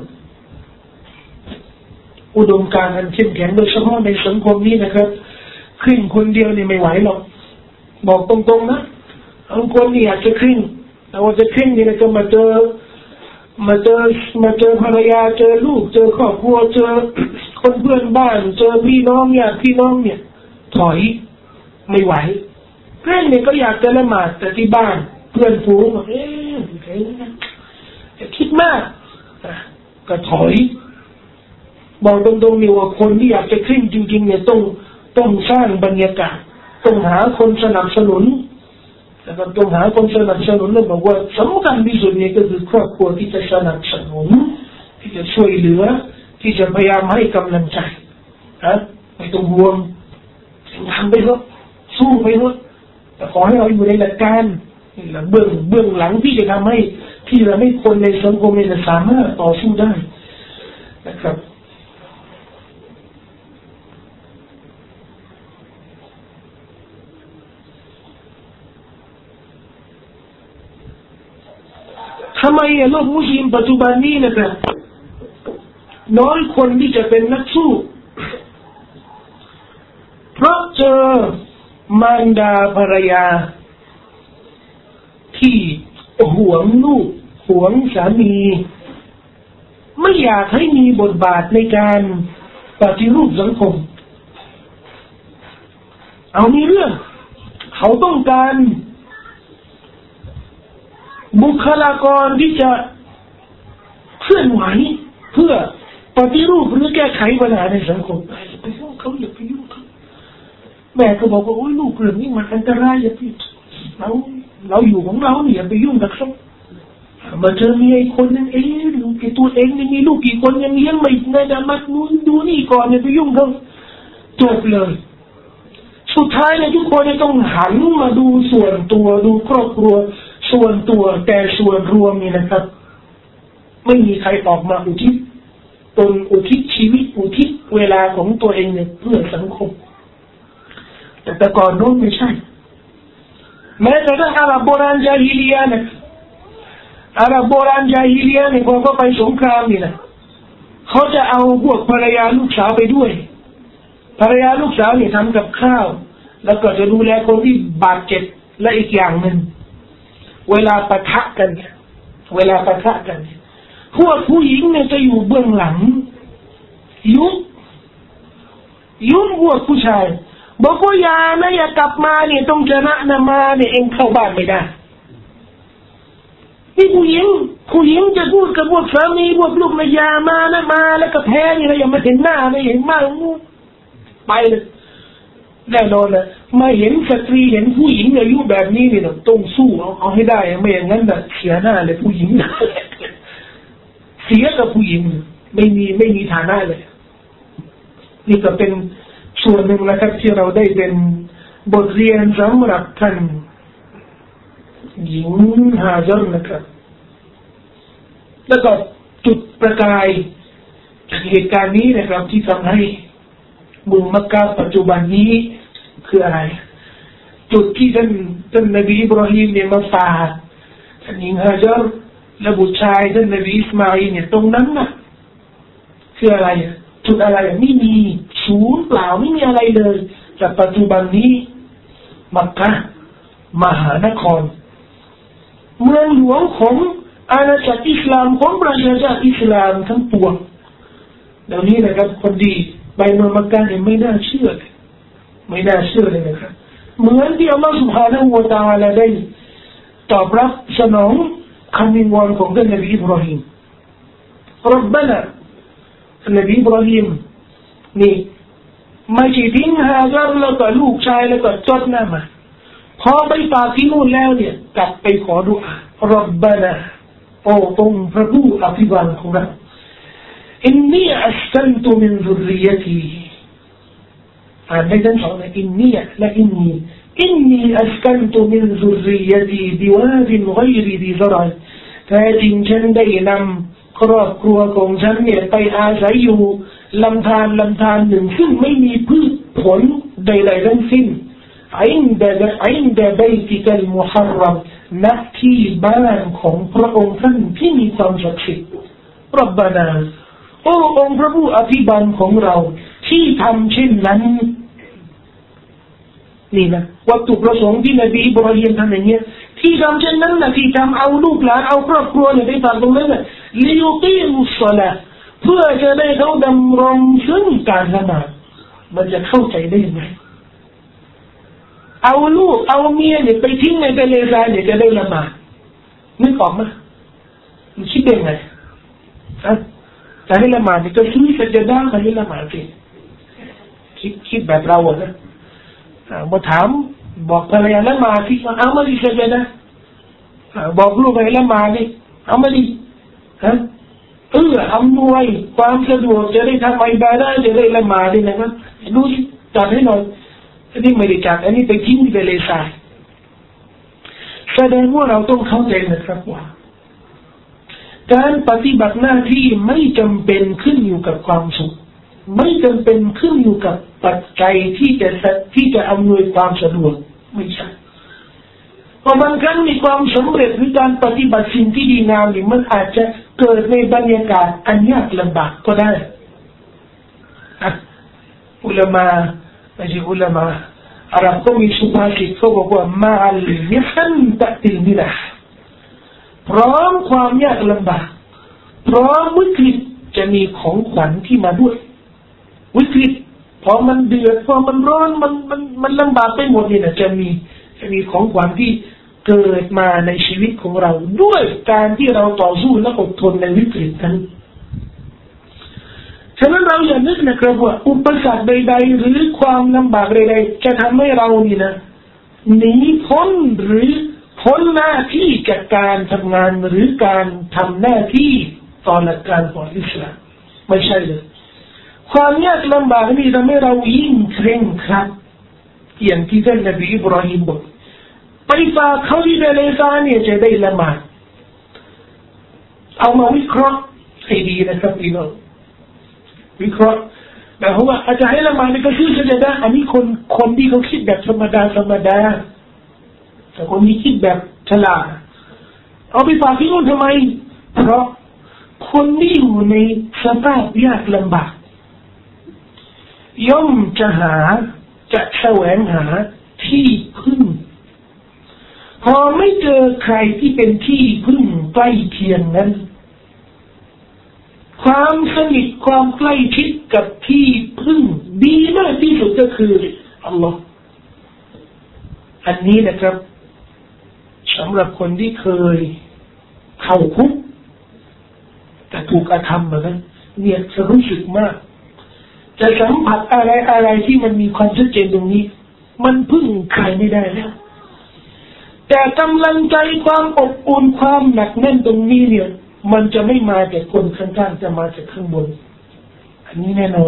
อุดมการณ์อันเข้มแข็งโดยเฉพาะในสังคมนี้นะครับขึ้นคนเดียวนี่ไม่ไหวหรอกบอกตรงๆนะบางคนนี่อยากจะขึ้นแต่ว่าจะขึ้นนี่นะก็มาเจอมาเจอมาเจอภรรยาเจอลูกเจอครอบครัวเจอคนเพื่อนบ้านเจอพี่น้องญาติพี่น้องเนี่ยถอยไม่ไหวเพื่อนเนี่ยก็อยากจะละหมาดแต่ที่บ้านเพื่อนฝูงเอ๊ะจะคิดมากก็ถอยบอกตรงๆนี่ว่าคนที่อยากจะขึ้นจริงๆเนี่ยต้องต้องสร้างบรรยากาศต้องหาคนสนับสนุนแล้วก็ต้องหาคนสนับสนุนแล้วบอกว่าสำคัญที่สุดเนี่ยก็คือครอบครัวที่จะสนับสนุนที่จะช่วยเหลือที่จะพยายามให้กำลังใจนะไม่ต้องห่วงทำไปเถอะสู้ไปเถอะแต่ขอให้เราอยู่ในหลักการเบื้องเบื้องหลังที่จะทำให้ที่จะให้คนในสังคมเนี่ยสามารถต่อสู้ได้นะครับทำไมโลกมุสลิมปัจจุบันนี้นะครับน้อยคนที่จะเป็นนักสู้เพราะเจอมารดาภรรยาที่หวงลูกหวงสามีไม่อยากให้มีบทบาทในการปฏิรูปสังคมเอามีเรื่องเขาต้องการบุคลากรที่จะเคลื่อนไหวเพื่อปฏิรูปหรือแก้ไขปัญหาในสังคมอย่าไปยุ่งเขาอย่าไปยุ่งเขาแม่ก็บอกว่าโอ้ยลูกเรื่องนี้มันอันตรายอย่าไปเราเราอยู่ของเราเนี่ยอย่าไปยุ่งกับเขามาเจอมีไอ้คนนึงเอ๊ะลูกไอ้ตัวเองนี่มีลูกกี่คนยังเลี้ยงไม่ได้นะมาดูนี่ก่อนอย่าไปยุ่งเขาจบเลยสุดท้ายเนี่ยทุกคนเนี่ยต้องหันมาดูส่วนตัวดูครอบครัวส่วนตัวแต่ส่วนรวมนี่นะครับไม่มีใครออกมาอุทิศตนอุทิศชีวิตอุทิศเวลาของตัวเองเนี่ยเพื่อสังคมแต่แต่ก่อนโน้นไม่ใช่แม้แต่ถ้าอาหรับโบราณญาฮิลียะนะอาหรับโบราณญาฮิลียะเนี่ยพอเขาไปสงครามนี่นะเขาจะเอาพวกภรรยาลูกสาวไปด้วยภรรยาลูกสาวเนี่ยทำกับข้าวแล้วก็จะดูแลคนที่บาดเจ็บและอีกอย่างหนึ่งเวลาปะทะกันเวลาปะทะกันพวกผู้หญิงเนี่ยจะอยู่เบื้องหลังยุบยุบพวกผู้ชายบอกว่าอย่านะอย่ากลับมาเนี่ยต้องชนะนะมาเนี่ยเองเข้าบ้านไม่ได้นี่ผู้หญิงผู้หญิงจะพูดกับพวกสามีพวกลูกนะอย่ามานะมาแล้วก็แพ้นี่นะอย่ามาเห็นหน้าไม่เห็นมากไปเลยแน่นอนนะมาเห็นสตรีเห็นผู้หญิงอายุแบบนี้เนี่ยต้องสู้เอาเอาให้ได้ไม่อย่างนั้นแบบเสียหน้าเลยผู้หญิงเสียกับผู้หญิงไม่มีไม่มีฐานะเลยนี่ก็เป็นส่วนหนึ่งนะครับที่เราได้เป็นบทเรียนสำหรับท่านหญิงฮาจาร์นะครับแล้วก็จุดประกายจากเหตุการณ์นี้นะครับที่ทำให้เมืองมักกะปัจจุบันนี้คืออะไรจุดที่ท่านท่านนบีอิบราฮิมเนี่ยมาฝากท่านหญิงฮาจาร์และบุตรชายท่านนบีอิสมาอีลเนี่ยตรงนั้นน่ะคืออะไรจุดอะไรไม่มีศูนย์เปล่าไม่มีอะไรเลยแต่ปัจจุบันนี้มักกะมหานครเมืองหลวงของอาณาจักรอิสลามของประชาชาติอิสลามทั้งปวงเดี๋ยวนี้นะครับคนดีไปเมืองมักกะเนี่ยไม่น่าเชื่อไม่น่าเชื่อเลยนะครับเหมือนที่อัลลอฮฺ سبحانه และ تعالى ได้ตอบรับสนองคำวิงวอนของท่านนบีอิบราฮิมรับบานะท่านนบีอิบราฮิมนี่ไม่ใช่ทิ้งฮาจาร์แล้วก็ลูกชายแล้วก็จดหน้ามาพอไปฝากที่นู่นแล้วเนี่ยกลับไปขอดุอารับบานะโอ้องค์พระผู้อภิบาลของเราอินนีอัสตันตุมินซุรริยะตีอ่านได้ทั้งสองนะอินนีและอินนีอินนีอัสตันตุมินซุรริยะตีบิวาดินไกรดิซรัยแท้จริงฉันได้นำครอบครัวของฉันเนี่ยไปอาศัยอยู่ลำธารลำธารหนึ่งซึ่งไม่มีพืชผลใดๆทั้งสิ้นอินเดอินเดบัยติกัลมุฮัรรัมณที่บ้านของพระองค์ท่านที่มีความศักดิ์สิทธิ์รับบานาโอ้องค์พระผู้อภิบาลของเราที่ทำเช่นนั้นนี่นะวัตถุประสงค์ที่นบีอิบราฮิมทำอย่างเงี้ยที่ทำเช่นนั้นนะที่ทำเอาลูกหลานเอาครอบครัวเนี่ยไปฝากตรงนั้นน่ะลิยุกีมุสศอลาเพื่อจะได้เขาดำรงซึ่งการละหมาดมันจะเข้าใจได้ไหมเอาลูกเอาเมียเนี่ยไปทิ้งในทะเลทรายเนี่ยจะได้ละหมาดนึกออกไหมมันคิดได้ไงอ่ะจะให้ละหมาดนี่ก็ซื้อสัจญาให้ละหมาดสิคิดคิดแบบเราอะนะมาถามบอกภรรยาละหมาดสิเอามาดิสัจญาบอกลูกให้ละหมาดดิเอามาดิฮะเอออำนวยความสะดวกจะได้ทำอิบาดะห์จะได้ละหมาดนี่นะครับดูสิจัดให้หน่อยอันนี้ไม่ได้จัดอันนี้ไปทิ้งไปเลยทรายแสดงว่าเราต้องเข้าใจนะครับว่าการปฏิบัติหน้าที่ไม่จำเป็นขึ้นอยู่กับความสุขไม่จำเป็นขึ้นอยู่กับปัจจัยที่จะที่จะอำนวยความสะดวกไม่ใช่เพราะบางครั้งมีความสำเร็จหรือการปฏิบัติสิ่งที่ดีงามนี่มันอาจจะเกิดในบรรยากาศอันยากลำบากก็ได้อุลามะไม่ใช่อุลามะอาหรับก็มีสุภาษิตเขาบอกว่ามาอัลยิฮันตะติลมินะพร้อมความยากลำบากพร้อมวิกฤตจะมีของขวัญที่มาด้วยวิกฤตพอมันเดือดพอมันร้อนมันมันมันลำบากไปหมดนี่นะจะมีจะมีของขวัญที่เกิดมาในชีวิตของเราด้วยการที่เราต่อสู้และอดทนในวิกฤตนั้นฉะนั้นเราอย่านึกนะครับว่าอุปสรรคใดๆหรือความลำบากใดๆจะทำให้เรานี่นะหนีพ้นหรือพ้นหน้าที่จากการทำงานหรือการทำหน้าที่ต่อหลักการของอิสลามไม่ใช่เลยความยากลำบากนี่ทำให้เรายิ่งเคร่งครัดอย่างที่ท่านนบีอิบราฮิมบอกไปฝากเขาที่ทะเลทรายเนี่ยจะได้ละหมาดเอามาวิเคราะห์ให้ดีนะครับพี่น้องวิเคราะห์แต่เพราะว่าอาจจะให้ละหมาดนี่ก็ชื่อซะจะได้อันนี้คนคนที่เขาคิดแบบธรรมดาธรรมดาแต่คนที่คิดแบบฉลาดเอาไปฝากที่นู่นทำไมเพราะคนที่อยู่ในสภาพยากลำบากย่อมจะหาจะแสวงหาที่พึ่งพอไม่เจอใครที่เป็นที่พึ่งใกล้เคียงนั้นความสนิทความใกล้ชิดกับที่พึ่งดีมากที่สุดก็คืออัลลอฮ์อันนี้นะครับสำหรับคนที่เคยเข้าคุกแต่ถูกกระทำมานั้นเนี่ยจะรู้สึกมากจะสัมผัสอะไรอะไรที่มันมีความชัดเจนตรงนี้มันพึ่งใครไม่ได้แล้วแต่กำลังใจความอบอุ่นความหนักแน่นตรงนี้เนี่ยมันจะไม่มาจากคนข้างๆจะมาจากข้างบนอันนี้แน่นอน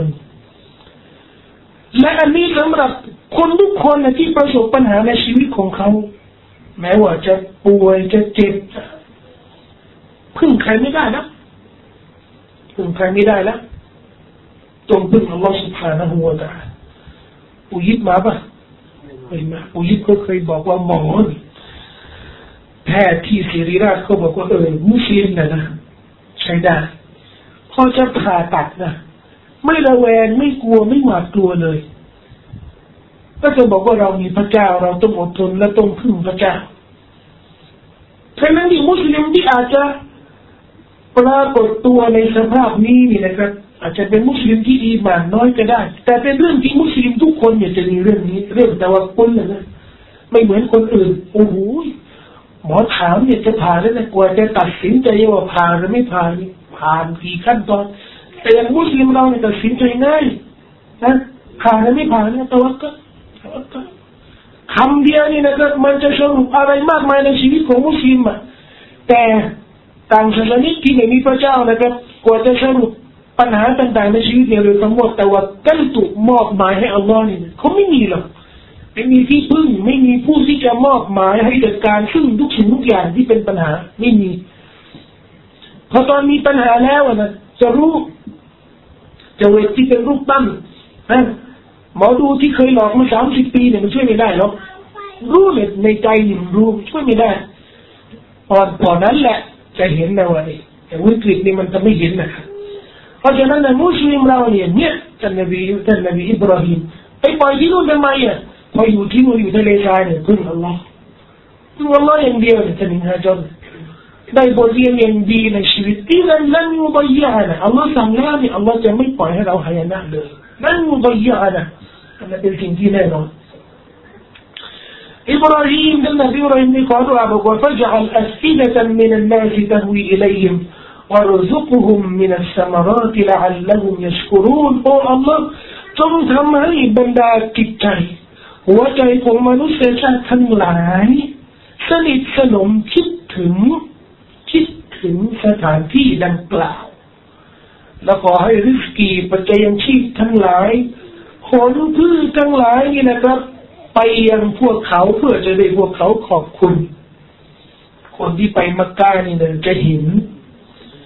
และอันนี้สำหรับคนทุกคนนะที่ประสบปัญหาในชีวิตของเขาแม้ว่าจะป่วยจะเจ็บพึ่งใครไม่ได้นะพึ่งใครไม่ได้แล้วจงพึ่งอัลลอฮฺ سبحانه และ تعالى อุยิบมาปะไม่มาอุยิบก็เคยบอกว่าหมอแพทย์ที่ศิริราชเขาบอกว่าเออมุสลิมนะนะใช้ได้พอจะผ่าตัดนะไม่ระแวงไม่กลัวไม่หวาดกลัวเลยก็จะบอกว่าเรามีพระเจ้าเราต้องอดทนและต้องพึ่งพระเจ้าฉะนั้นที่มุสลิมที่อาจจะปรากฏตัวในสภาพนี้นี่นะครับอาจจะเป็นมุสลิมที่อีหม่านน้อยก็ได้แต่เป็นเรื่องที่มุสลิมทุกคนเนี่ยจะมีเรื่องนี้เรื่องแต่ว่าคนน่ะนะไม่เหมือนคนอื่นโอ้โหหมอถามเนี่ยจะผ่าแล้วนะกว่าจะตัดสินใจว่าผ่าหรือไม่ผ่านี่ผ่านกี่ขั้นตอนแต่อย่างมุสลิมเราเนี่ยตัดสินใจง่ายนะผ่าหรือไม่ผ่าเนี่ยตะวักกะตะวักกะคำเดียวนี่นะครับมันจะสรุปอะไรมากมายในชีวิตของมุสลิมอ่ะแต่ต่างศาสนาที่ไม่มีพระเจ้านะครับกว่าจะสรุปปัญหาต่างๆในชีวิตเนี่ยโดยทั้งหมดแต่ว่ากันถูกมอบหมายให้อัลลอฮ์นี่เขาไม่มีหรอกไม่มีที่พึ่งไม่มีผู้ที่จะมอบหมายให้จัดการซึ่งทุกสิ่งทุกอย่างที่เป็นปัญหาไม่มีพอตอนมีปัญหาแล้วนะจะรู้จะเวทที่เป็นรูปตั้งนะหมอดูที่เคยหลอกมาสามสิบปีเนี่ยมันช่วยไม่ได้หรอกรู้เลยในใจหนึ่งรู้ช่วยไม่ได้ตอนตอนนั้นแหละจะเห็นนะว่าแต่วิกฤตนี่มันจะไม่เห็นนะครับเพราะฉะนั้นในมุสลิมเราเนี่ยเนี่ยท่านนบีท่านนบีอิบราฮิมไปปล่อยที่นู่นทำไมอ่ะพออยู่ที่นู่นอยู่ทะเลทรายเนี่ยพึ่งอัลลอฮ์พึ่งอัลลอฮ์อย่างเดียวเนี่ยจะหนึ่งฮะจนได้บทเรียนอย่างดีในชีวิตที่นั้นนั่นมุบัยยะนะอัลลอฮ์สั่งแล้วเนี่ยอัลลอฮ์จะไม่ปล่อยให้เราหายนะเลยนั่นมุบัยยะนะอันนั้นเป็นสิ่งที่แน่นอนอิบราฮิมท่านนบีอิบราฮิมได้ขอดุอาบอกว่า فجعل أفئدة من الناس تهوي إليهم وارزقهم من الثمرات لعلهم يشكرون โอ้ Allah จงทำให้บรรดาจิตใจหัวใจของมนุษยชาติทั้งหลายสนิทสนมคิดถึงคิดถึงสถานที่ดังกล่าวและขอให้ริสกีปัจจัยยังชีพทั้งหลายผลพืชทั้งหลายนี่นะครับไปยังพวกเขาเพื่อจะได้พวกเขาขอบคุณคนที่ไปมักกะนี่เนี่ยจะเห็น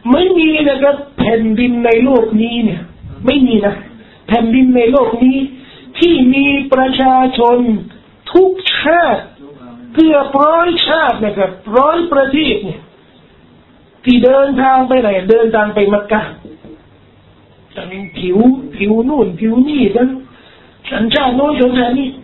ไม่มีนะครับแผ่นดินในโลกนี้เนี่ยไม่มีนะแผ่นดินในโลกนี้ที่มีประชาชนทุกชาติเกือบร้อยชาตินะครับร้อยประเทศเนี่ยที่เดินทางไปไหนเดินทางไปมักกะทั้งผิวผิวนู่นผิวนี่ทั้งสัญชาติโน้นสัญชาตินี้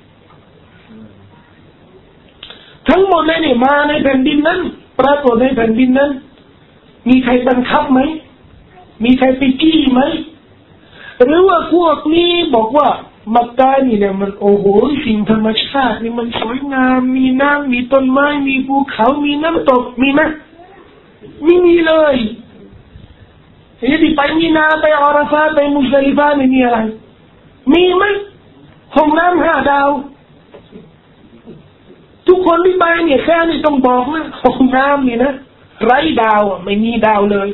ทั้งหมดเลยเนี่ยมาในแผ่นดินนั้นปรากฏในแผ่นดินนั้นมีใครบังคับไหมมีใครไปจี้ไหมหรือว่าพวกนี้บอกว่ามักกะนี่เนี่ยมันโอ้โหสิ่งธรรมชาตินี่มันสวยงามมีน้ำมีต้นไม้มีภูเขามีน้ำตกมีไหมไม่มีเลยอย่างที่ไปมีนาไปอาราฟาไปมุซลิฟะไม่มีอะไรมีไหมห้องน้ำห้าดาวทุกคนที่ไปเนี่ยแค่นี้ต้องบอกนะห้องน้ำนี่นะไร้ดาวไม่มีดาวเลย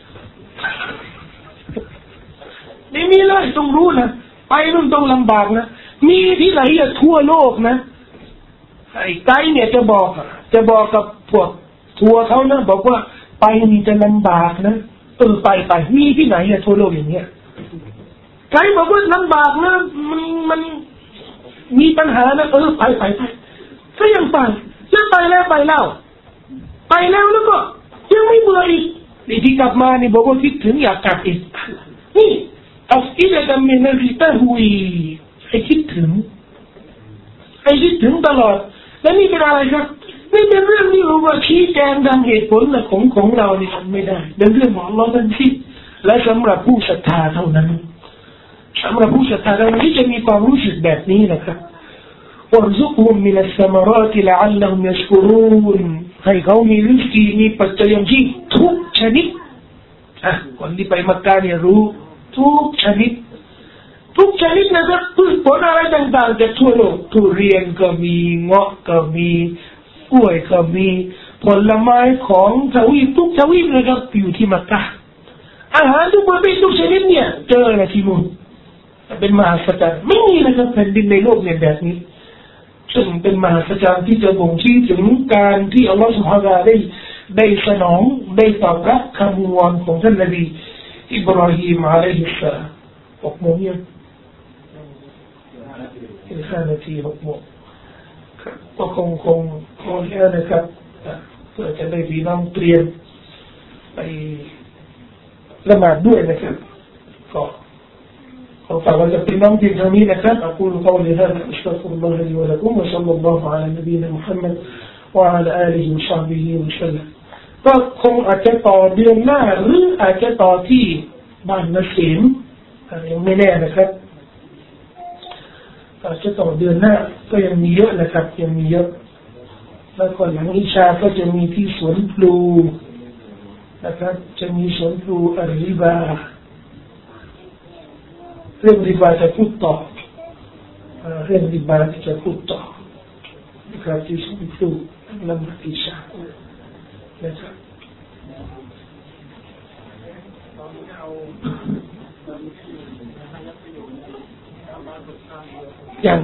ไม่มีเลยต้องรู้นะไปนู่นต้องลำบากนะมีที่ไหนอะทั่วโลกนะไอ้ไกด์เนี่ยจะบอกจะบอกกับพวกทัวร์เขานะบอกว่าไปนี่จะลำบากนะเออไปไปมีที่ไหนอะทั่วโลกอย่างเงี้ยไกด์บอกว่าลำบากนะมันมันมีปัญหานะเออไปไปไปก็ยังไปแล้วไปแล้วไปแล้วไปแล้วแล้วก็ยังไม่เบื่ออีกนี่ที่กลับมานี่บอกว่าคิดถึงอยากกลับอีกนี่อัฟอิลตัมมินริตะฮุยให้คิดถึงให้คิดถึงตลอดและนี่เป็นอะไรครับนี่เป็นเรื่องที่เราว่าชี้แจงดังเหตุผลนะของของเรานี่ทำไม่ได้เป็นเรื่องของอัลลอฮ์ทั้งสิ้นและสำหรับผู้ศรัทธาเท่านั้นสำหรับผู้ศรัทธาเท่านั้นที่จะมีความรู้สึกแบบนี้นะครับوارزقهم من الثمرات لعلهم يشكرون ให้เขามีริสกีมีปัจจัยอย่างที่ทุกชนิดอ่ะคนที่ไปมักกะเนี่ยรู้ทุกชนิดทุกชนิดนะครับพืชผลอะไรต่างๆจากทั่วโลกทุเรียนก็มีเงาะก็มีกล้วยก็มีผลไม้ของทวีปทุกทวีปนะครับอยู่ที่มักกะอาหารทุกประเภททุกชนิดเนี่ยเจอในที่นู่นเป็นมหัศจรรย์ไม่มีนะครับแผ่นดินในโลกเนี่ยแบบนี้ซึ่งเป็นมหัศจรรย์ที่จะบ่งชี้ถึงการที่อัลลอฮฺ سبحانه และ تعالى ได้ได้สนองได้ตอบรับคำวอนของท่านนบีอิบราฮิมอะลัยฮิสสลามหกโมงยังอีกห้านาทีหกโมงก็คงคงคงแล้วนะครับเพื่อจะได้พี่น้องเตรียมไปละหมาดด้วยนะครับก็فقال الإمام في الجميل كان أقول قولي هذا أستغفر الله لي ولكم وصلى الله على نبينا محمد وعلى آله وصحبه وسلم ก็คงอาจจะต่อเดือนหน้าหรืออาจจะต่อที่บ้านนักศิลป์ยังไม่แน่นะครับอาจจะต่อเดือนหน้าก็ยังมีเยอะนะครับยังมีเยอะแล้วก็หลังอิชาก็จะมีที่สวนพลูนะครับจะมีสวนพลูอัลริบาเรื่องริบาจะพูดต่อเรื่องริบาจะพูดต่อนะครับที่สุดคือลำดับอิชานะครับยัง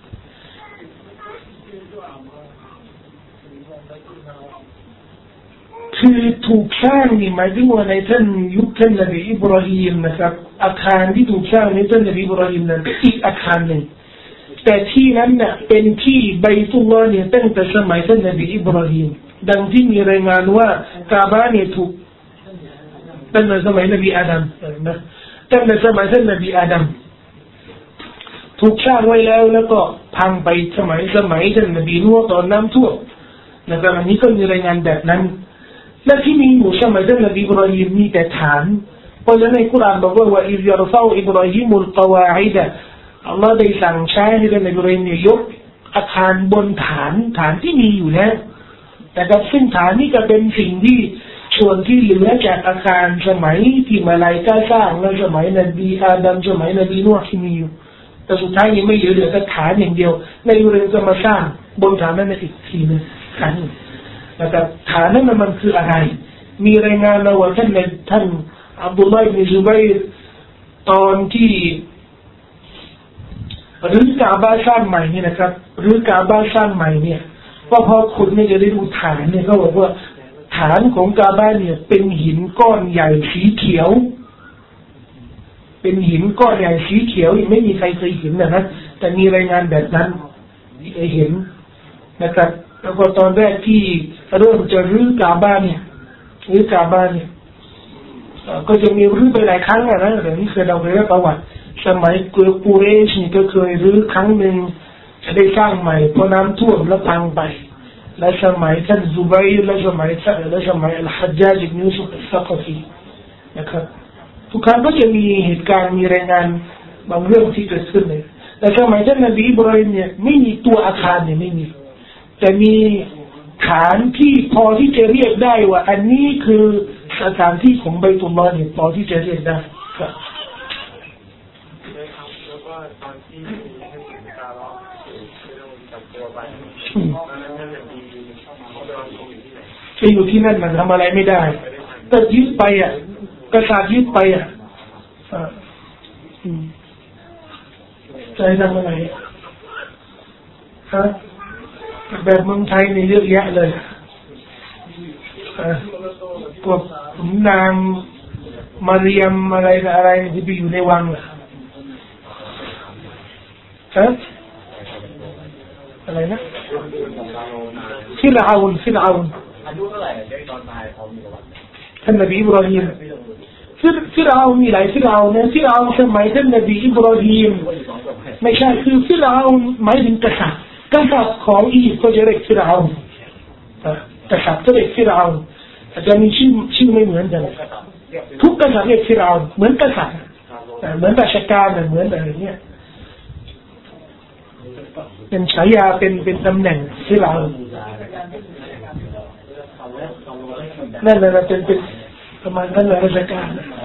คือถูกสร้างนี่หมายถึงว่าในท่านยุคท่านนบีอิบราฮิมนะครับอาคารที่ถูกสร้างในท่านนบีอิบราฮิมนั้นเป็นอีกอาคารหนึ่งแต่ที่นั้นเนี่ยเป็นที่บัยตุลลอฮ์เนี่ยตั้งแต่สมัยท่านนบีอิบราฮิมดังที่มีรายงานว่ากาบะเนี่ยถูกตั้งแต่สมัยนบีอาดัมนะตั้งแต่สมัยท่านนบีอาดัมถูกสร้างไว้แล้วแล้วก็พังไปสมัยสมัยท่านนบีนูฮ์ตอนน้ำท่วมนะครับอันนี้ก็มีรายงานแบบนั้นและที่มีอยู่สมัยท่านนบีอิบราฮิมมีแต่ฐานเพราะฉะนั้นในกุรอานบอกว่าว่าอิบยารฟาอิบราฮิมุลกวาอิดะอัลลอฮ์ได้สั่งใช้ให้ท่านนบีอิบราฮิมเนี่ยยกอาคารบนฐานฐานที่มีอยู่แล้วแต่กับซึ่งฐานนี้ก็เป็นสิ่งที่ส่วนที่เหลือจากอาคารสมัยที่มาลายกาสร้างในสมัยนบีอาดัมสมัยนบีนูฮ์ที่มีอยู่แต่สุดท้ายยังไม่เหลือเหลือแต่ฐานอย่างเดียวในอิบราฮิมจะมาสร้างบนฐานนั้นอีกทีนึงกันนะครับฐานนั้นมันคืออะไรมีรายงานมาว่าท่านในท่านอับดุลลาห์อิบนุซุบัยรตอนที่หรือกาบะสร้างใหม่นี่นะครับหรือกาบะสร้างใหม่เนี่ยว่าพอคุณเนี่ยจะได้ดูฐานเนี่ยเขาบอกว่าฐฐานของกาบะเนี่ยเป็นหินก้อนใหญ่สีเขียวเป็นหินก้อนใหญ่สีเขียวยังไม่มีใครเคยเห็นนะนะแต่มีรายงานแบบนั้นที่เคยเห็นนะครับแล้วก็ตอนแรกที่เริ่มจะรื้อกาบะเนี่ยรื้อกาบะเนี่ยก็จะมีรื้อไปหลายครั้งนะเดี๋ยวนี้เคยเราเคยได้ประวัติสมัยกูเรชนี่ก็เคยรื้อครั้งหนึ่งจะได้สร้างใหม่เพราะน้ำท่วมแล้วพังไปและสมัยท่านซุบัยและสมัยและสมัยอัลฮัจญาจอิบนุยูซุฟอัสซะกอฟีนะครับทุกครั้งก็จะมีเหตุการณ์มีรายงานบางเรื่องที่เกิดขึ้นเลยแต่สมัยท่านนบีอิบราฮิมเนี่ยไม่มีตัวอาคารเนี่ยไม่มีแต่มีฐานที่พอที่จะเรียกได้ว่าอันนี้คือสถานที่ของบัยตุลลอฮ์เนี่ยพอที่จะเรียกได้ครับแล้วก็ตอนที่ให้สินค้าเราจับตัวไปไปอยู่ที่นั่นมันทำอะไรไม่ได้ก็ยึดไปอ่ะกษัตริย์ยึดไปอ่ะใจทำอะไรฮะแบบเมืองไทยนี่เยอะแยะเลยพวกนางมาเรียมอะไรอะไรที่ไปอยู่ในวังล่ะฮะอะไรนะฟิรเอานฟิรเอานอายุเท่าไหร่ได้ตอนตายเขามีประวัติท่านนบีอิบราฮิมฟิรฟิรเอานมีหลายฟิรเอานนะฟิรเอานสมัยท่านนบีอิบราฮิมไม่ใช่คือฟิรเอานหมายถึงกษัตริย์กษัตริย์ของอียิปต์ก็จะเรียกฟิรเอานกษัตริย์ก็เรียกฟิรเอานอาจจะมีชื่อชื่อไม่เหมือนกันทุกกษัตริย์เรียกฟิรเอานเหมือนกษัตริย์เหมือนราชการเหมือนอะไรเงี้ยเป็นฉายาเป็นเป็นตำแหน่งฟิรเอานนั่นแหละเป็นเป็นประมาณนั้นราชการ